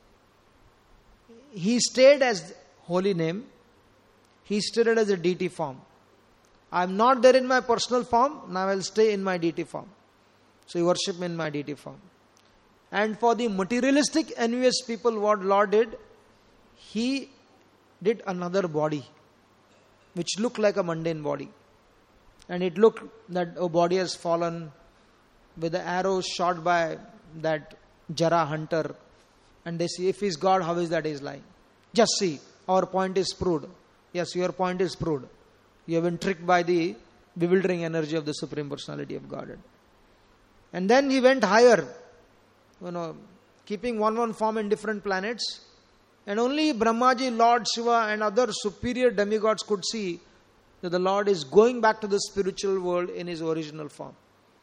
he stayed as holy name, he stayed as a deity form. I am not there in my personal form, now I will stay in my deity form. So you worship me in my deity form. And for the materialistic envious people, what Lord did, he did another body, which looked like a mundane body. And it looked that a body has fallen with the arrows shot by that Jara hunter. And they see, if he is God, how is that he is lying? Just see, our point is proved. Yes, your point is proved. You have been tricked by the bewildering energy of the Supreme Personality of Godhead. And then he went higher, you know, keeping one one form in different planets. And only Brahmaji, Lord Shiva and other superior demigods could see that the Lord is going back to the spiritual world in his original form.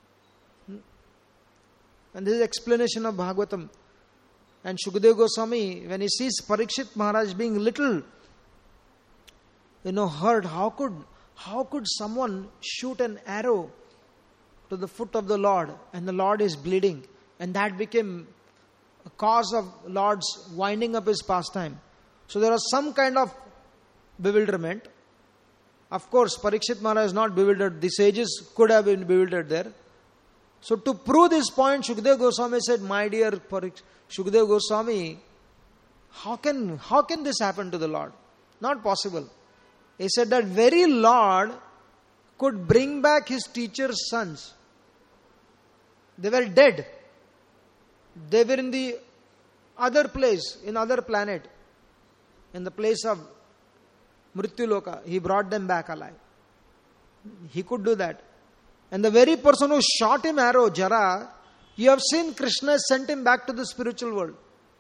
And this is explanation of Bhagavatam. And Shukadeva Goswami, when he sees Parikshit Maharaj being little, you know, hurt, how could, how could someone shoot an arrow to the foot of the Lord and the Lord is bleeding? And that became a cause of Lord's winding up his pastime. So there was some kind of bewilderment. Of course, Parikshit Maharaj is not bewildered. The sages could have been bewildered there. So to prove this point, Shukadeva Goswami said, my dear Parikshit, Shukadeva Goswami, how can, how can this happen to the Lord? Not possible. He said that very Lord could bring back his teacher's sons. They were dead. They were in the other place, in other planet, in the place of Mrityuloka. He brought them back alive. He could do that. And the very person who shot him arrow, Jara, you have seen Krishna sent him back to the spiritual world.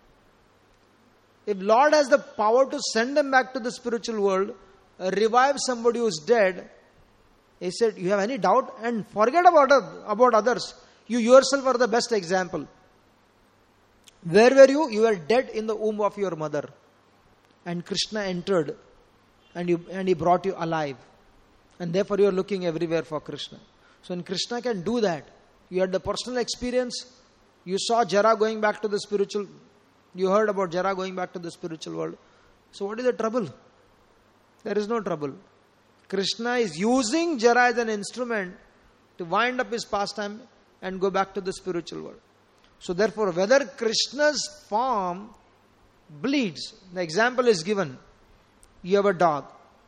If Lord has the power to send them back to the spiritual world, revive somebody who is dead, he said, you have any doubt? And forget about, about others. You yourself are the best example. Where were you? You were dead in the womb of your mother. And Krishna entered and, you, and he brought you alive. And therefore you are looking everywhere for Krishna. So when Krishna can do that, you had the personal experience, you saw Jara going back to the spiritual, you heard about Jara going back to the spiritual world. So what is the trouble? There is no trouble. Krishna is using Jara as an instrument to wind up his pastime and go back to the spiritual world. So therefore, whether Krishna's form bleeds, the example is given. You have a dog.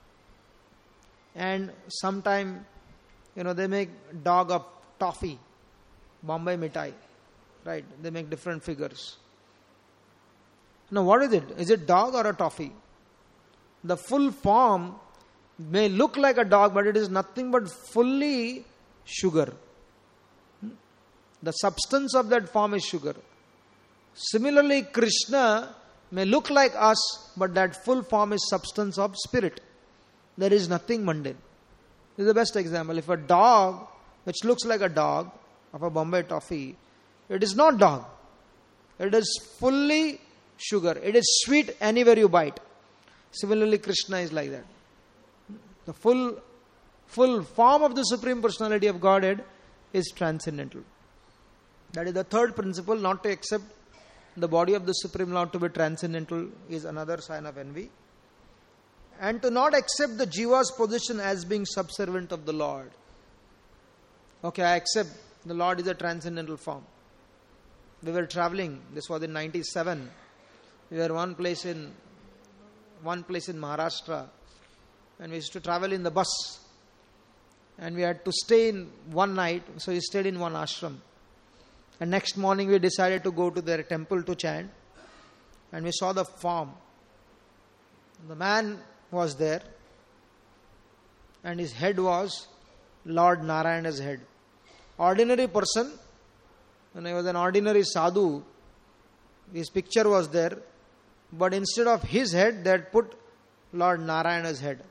And sometime, you know, they make dog of toffee, Bombay Mithai, right? They make different figures. Now what is it? Is it dog or a toffee? The full form may look like a dog, but it is nothing but fully sugar. The substance of that form is sugar. Similarly, Krishna may look like us, but that full form is substance of spirit. There is nothing mundane. This is the best example. If a dog, which looks like a dog of a Bombay toffee, it is not dog. It is fully sugar. It is sweet anywhere you bite. Similarly, Krishna is like that. The full, full form of the Supreme Personality of Godhead is transcendental. That is the third principle. Not to accept the body of the Supreme Lord to be transcendental is another sign of envy. And to not accept the Jiva's position as being subservient of the Lord. Okay, I accept the Lord is a transcendental form. We were traveling, this was in ninety-seven. We were one place in one place in Maharashtra, and we used to travel in the bus. And we had to stay in one night, so we stayed in one ashram. And next morning we decided to go to their temple to chant. And we saw the form. The man was there, and his head was Lord Narayana's head. Ordinary person, when he was an ordinary sadhu, his picture was there, but instead of his head, they had put Lord Narayana's head.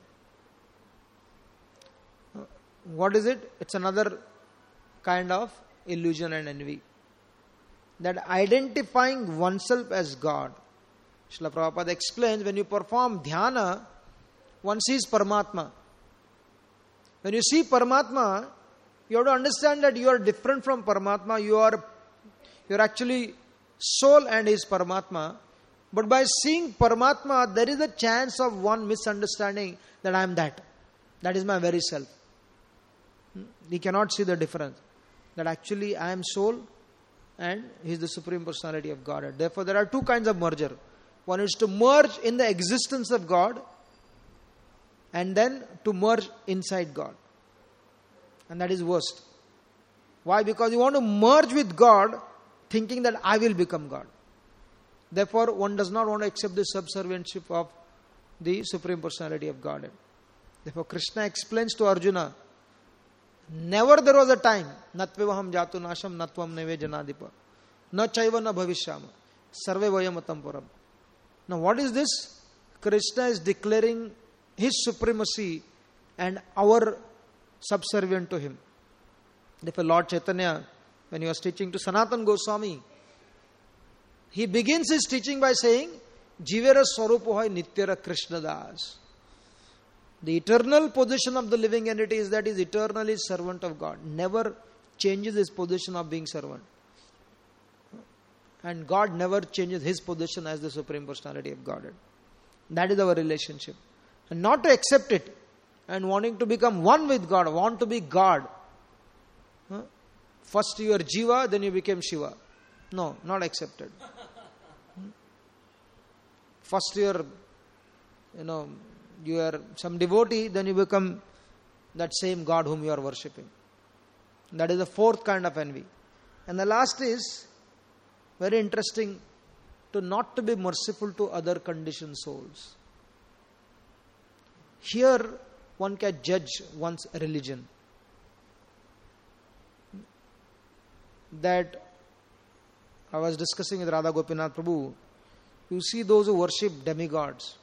What is it? It's another kind of illusion and envy. That identifying oneself as God. Srila Prabhupada explains, when you perform dhyana, one sees Paramatma. When you see Paramatma, you have to understand that you are different from Paramatma. You are, you are actually soul and is Paramatma. But by seeing Paramatma, there is a chance of one misunderstanding that I am that. That is my very self. He cannot see the difference. That actually I am soul and he is the Supreme Personality of Godhead. Therefore, there are two kinds of merger. One is to merge in the existence of God, and then to merge inside God. And that is worst. Why? Because you want to merge with God thinking that I will become God. Therefore, one does not want to accept the subservientship of the Supreme Personality of Godhead. Therefore, Krishna explains to Arjuna, never there was a time, natvevaham jatu nasham natvam neve janadipa, na chaiva na bhavishyama, sarve vayamatam param. Now what is this? Krishna is declaring his supremacy and our subservient to him. Therefore Lord Chaitanya, when he was teaching to Sanatana Goswami, he begins his teaching by saying, Jivera Swarupohai Nityara Krishnadas. The eternal position of the living entity is that he is eternally servant of God. Never changes his position of being servant. And God never changes his position as the Supreme Personality of Godhead. That is our relationship. And not to accept it and wanting to become one with God, want to be God. Huh? First you are Jiva, then you became Shiva. No, not accepted. First you are, you know, you are some devotee, then you become that same God whom you are worshipping. That is the fourth kind of envy. And the last is very interesting, to not to be merciful to other conditioned souls. Here one can judge one's religion. That I was discussing with Radha Gopinath Prabhu. You see those who worship demigods,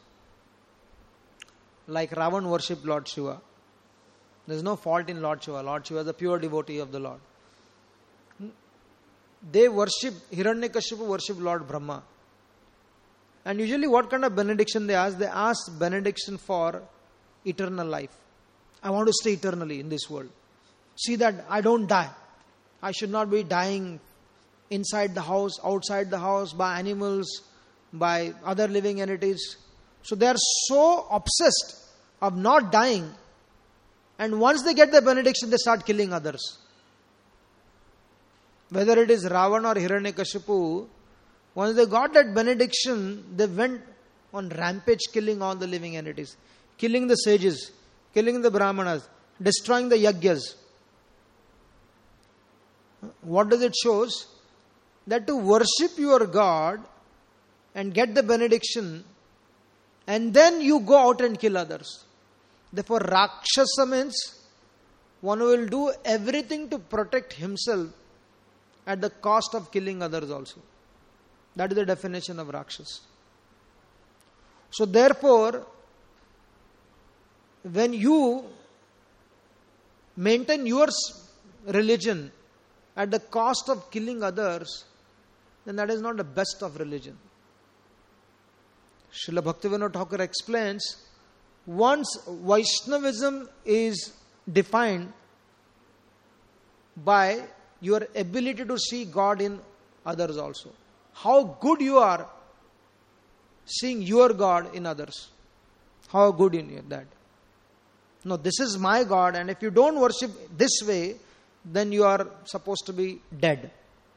like Ravan worshipped Lord Shiva. There is no fault in Lord Shiva. Lord Shiva is a pure devotee of the Lord. They worship, Hiranyakashipu worship Lord Brahma. And usually what kind of benediction they ask? They ask benediction for eternal life. I want to stay eternally in this world. See that I don't die. I should not be dying inside the house, outside the house, by animals, by other living entities. So they are so obsessed of not dying, and once they get the benediction, they start killing others. Whether it is Ravana or Hiranyakashipu, once they got that benediction, they went on rampage, killing all the living entities, killing the sages, killing the brahmanas, destroying the yagyas. What does it shows? That to worship your God and get the benediction, and then you go out and kill others. Therefore, Rakshasa means one will do everything to protect himself at the cost of killing others also. That is the definition of Rakshas. So therefore, when you maintain your religion at the cost of killing others, then that is not the best of religion. Srila Bhaktivinoda Thakur explains, once Vaishnavism is defined by your ability to see God in others also. How good you are seeing your God in others. How good in you that. No, this is my God, and if you don't worship this way, then you are supposed to be dead.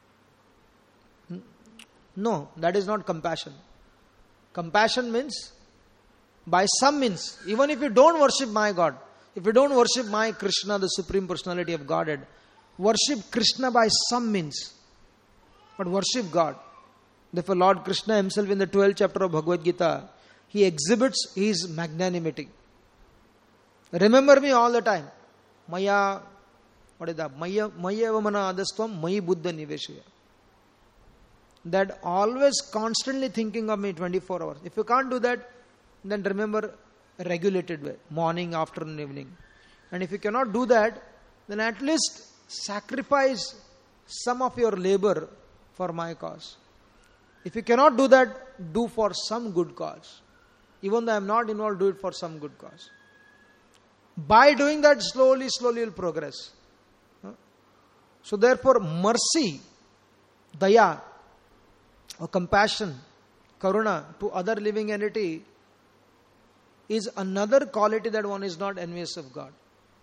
No, that is not compassion. Compassion means, by some means, even if you don't worship my God, if you don't worship my Krishna, the Supreme Personality of Godhead, worship Krishna by some means, but worship God. Therefore, Lord Krishna himself in the twelfth chapter of Bhagavad Gita, he exhibits his magnanimity. Remember me all the time. Maya, what is that? Maya, Maya Vamana Adastvam, Mayi Buddha Niveshaya. That always constantly thinking of me twenty-four hours. If you can't do that, then remember a regulated way, morning, afternoon, evening. And if you cannot do that, then at least sacrifice some of your labor for my cause. If you cannot do that, do for some good cause. Even though I am not involved, do it for some good cause. By doing that, slowly, slowly you will progress. So therefore, mercy, daya, or compassion, karuna to other living entity is another quality that one is not envious of God.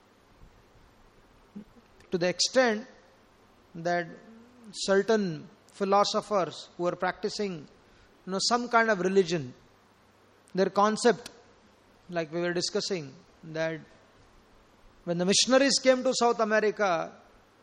To the extent that certain philosophers who are practicing, you know, some kind of religion, their concept, like we were discussing, that when the missionaries came to South America,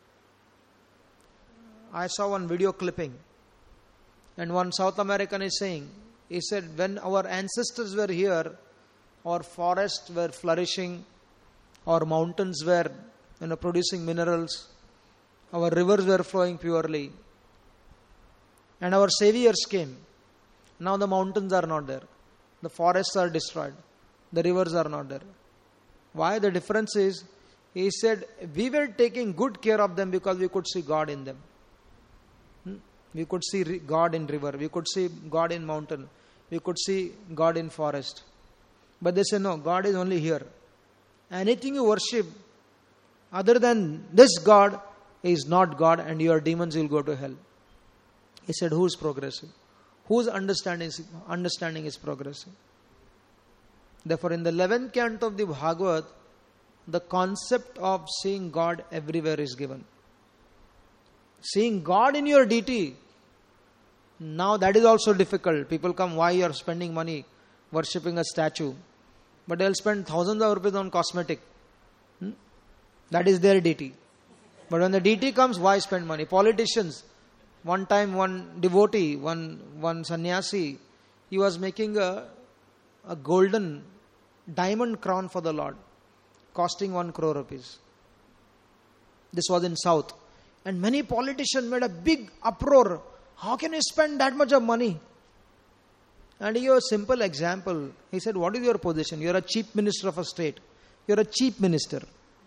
I saw one video clipping, and one South American is saying, he said, when our ancestors were here, our forests were flourishing, our mountains were, you know, producing minerals, our rivers were flowing purely, and our saviors came. Now the mountains are not there, the forests are destroyed, the rivers are not there. Why? The difference is, he said, we were taking good care of them because we could see God in them. We could see God in river, we could see God in mountain, we could see God in forest. But they say, no, God is only here. Anything you worship other than this God is not God, and your demons will go to hell. He said, who is progressive? Whose understanding is, understanding is progressive? Therefore, in the eleventh canto of the Bhagavad, the concept of seeing God everywhere is given. Seeing God in your deity, now that is also difficult. People come, why you are spending money worshipping a statue? But they will spend thousands of rupees on cosmetic. Hmm? That is their deity. But when the deity comes, why spend money? Politicians, one time one devotee, one, one sannyasi, he was making a, a golden diamond crown for the Lord, costing one crore rupees. This was in South. And many politicians made a big uproar. How can you spend that much of money? And he gave a simple example. He said, what is your position? You are a chief minister of a state. You are a chief minister.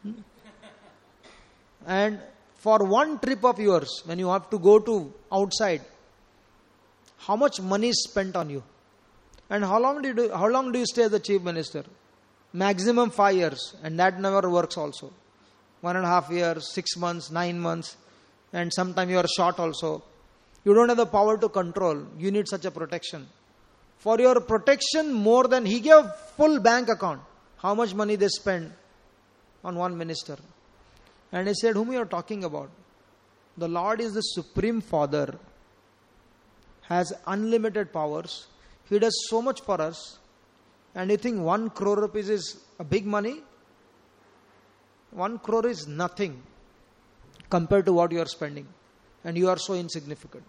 And for one trip of yours, when you have to go to outside, how much money is spent on you? And how long do you do, how long do you stay as the chief minister? Maximum five years. And that never works also. One and a half years, six months, nine months. And sometimes you are short also. You don't have the power to control. You need such a protection. For your protection more than, he gave full bank account. How much money they spend on one minister. And he said, whom you are talking about? The Lord is the Supreme Father. Has unlimited powers. He does so much for us. And you think one crore rupees is a big money? One crore is nothing compared to what you are spending. And you are so insignificant.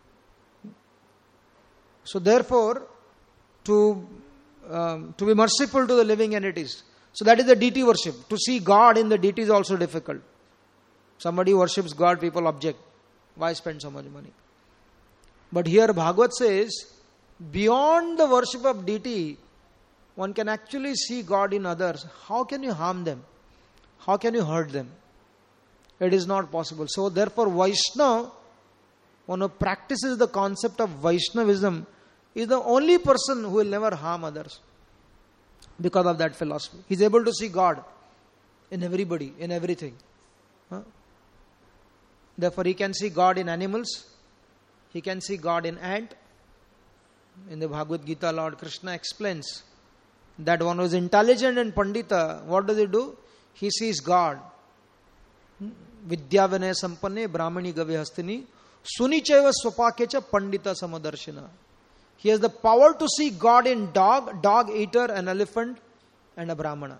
So therefore, to um, to be merciful to the living entities. So that is the deity worship. To see God in the deity is also difficult. Somebody worships God, people object. Why spend so much money? But here Bhagavad says, beyond the worship of deity, one can actually see God in others. How can you harm them? How can you hurt them? It is not possible. So therefore Vaishnava, one who practices the concept of Vaishnavism, is the only person who will never harm others. Because of that philosophy. He is able to see God in everybody, in everything. Huh? Therefore he can see God in animals. He can see God in ant. In the Bhagavad Gita, Lord Krishna explains that one who is intelligent and pandita, what does he do? He sees God. Vidya vinaya sampanne brahmani gavyahastini sunichaiva swapakecha pandita samadarshina. He has the power to see God in dog, dog eater, an elephant, and a brahmana.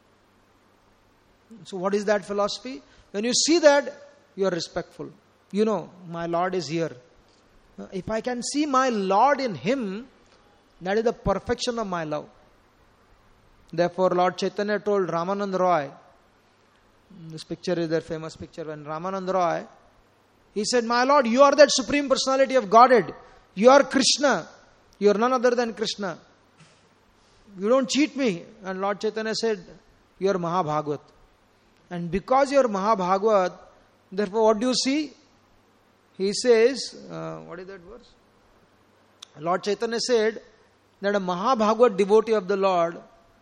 So what is that philosophy? When you see that, you are respectful. You know, my Lord is here. If I can see my Lord in him, that is the perfection of my love. Therefore, Lord Chaitanya told Ramanand Roy, this picture is their famous picture, when Ramanand Roy, he said, my Lord, you are that Supreme Personality of Godhead. You are Krishna. You are none other than Krishna. You don't cheat me. And Lord Chaitanya said, you are Mahabhagavat. And because you are Mahabhagavat, therefore what do you see? He says, uh, what is that verse? Lord Chaitanya said that a Mahabhagavat devotee of the Lord,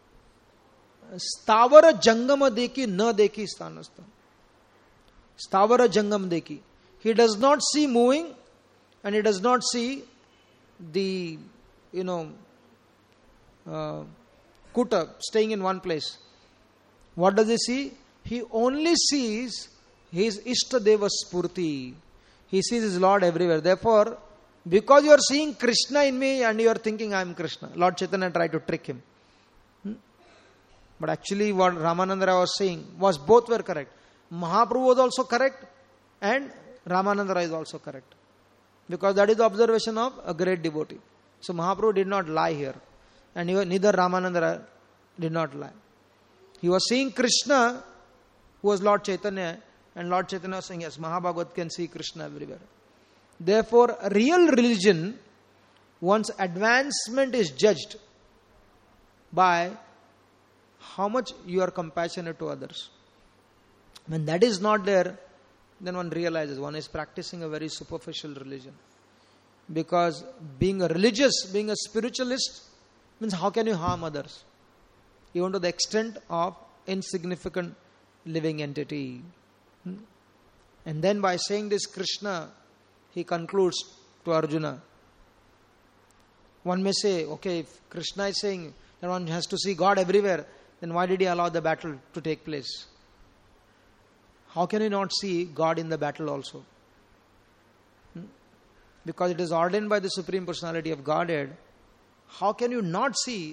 Stavara Jangama Deki na Deki Sthanastha. Stavara Jangam Deki. He does not see moving and he does not see the, you know, uh, kuta staying in one place. What does he see? He only sees his Ishtadeva Spurti. He sees his Lord everywhere. Therefore, because you are seeing Krishna in me and you are thinking I am Krishna, Lord Chaitanya tried to trick him. Hmm? But actually what Ramananda Rai was saying was both were correct. Mahaprabhu was also correct and Ramananda Rai is also correct. Because that is the observation of a great devotee. So Mahaprabhu did not lie here. And neither Ramananda Rai did not lie. He was seeing Krishna, who was Lord Chaitanya, and Lord Chaitanya was saying, yes, Mahabhagavat can see Krishna everywhere. Therefore, real religion, one's advancement is judged by how much you are compassionate to others. When that is not there, then one realizes one is practicing a very superficial religion. Because being a religious, being a spiritualist, means how can you harm others? Even to the extent of insignificant living entity. And then by saying this Krishna, he concludes to Arjuna. One may say, okay, if Krishna is saying that one has to see God everywhere, then why did he allow the battle to take place? How can you not see God in the battle also? Hmm? Because it is ordained by the Supreme Personality of Godhead. How can you not see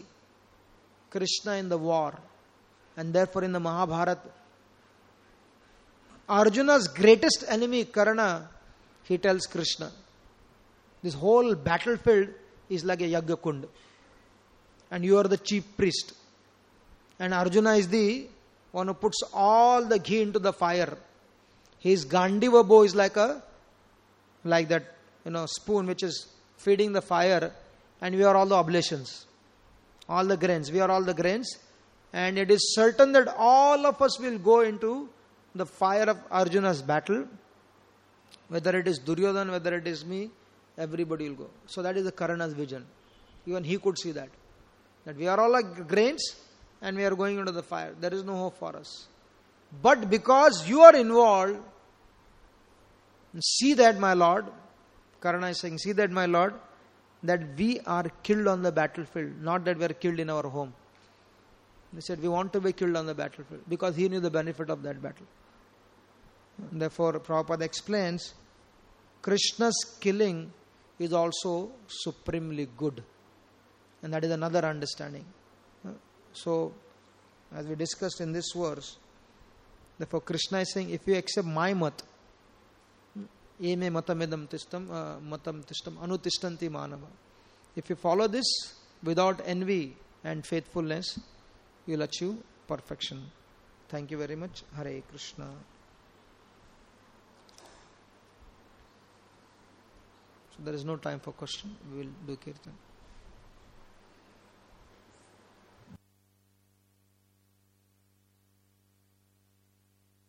Krishna in the war? And therefore in the Mahabharata, Arjuna's greatest enemy, Karna, he tells Krishna, this whole battlefield is like a Yagya Kund. And you are the chief priest. And Arjuna is the one who puts all the ghee into the fire. His Gandiva bow is like a, like that, you know, spoon which is feeding the fire. And we are all the oblations. All the grains. We are all the grains. And it is certain that all of us will go into the fire of Arjuna's battle. Whether it is Duryodhana, whether it is me, everybody will go. So that is the Karna's vision. Even he could see that. That we are all like grains and we are going into the fire. There is no hope for us. But because you are involved, see that, my Lord, Karna is saying, see that, my Lord, that we are killed on the battlefield, not that we are killed in our home. He said, we want to be killed on the battlefield because he knew the benefit of that battle. And therefore, Prabhupada explains, Krishna's killing is also supremely good. And that is another understanding. So, as we discussed in this verse, therefore Krishna is saying, if you accept my mat, eme matamidam tishtam, matam tishtam, anutishtanti manava. If you follow this without envy and faithfulness, you will achieve perfection. Thank you very much. Hare Krishna. So there is no time for question. We will do kirtan.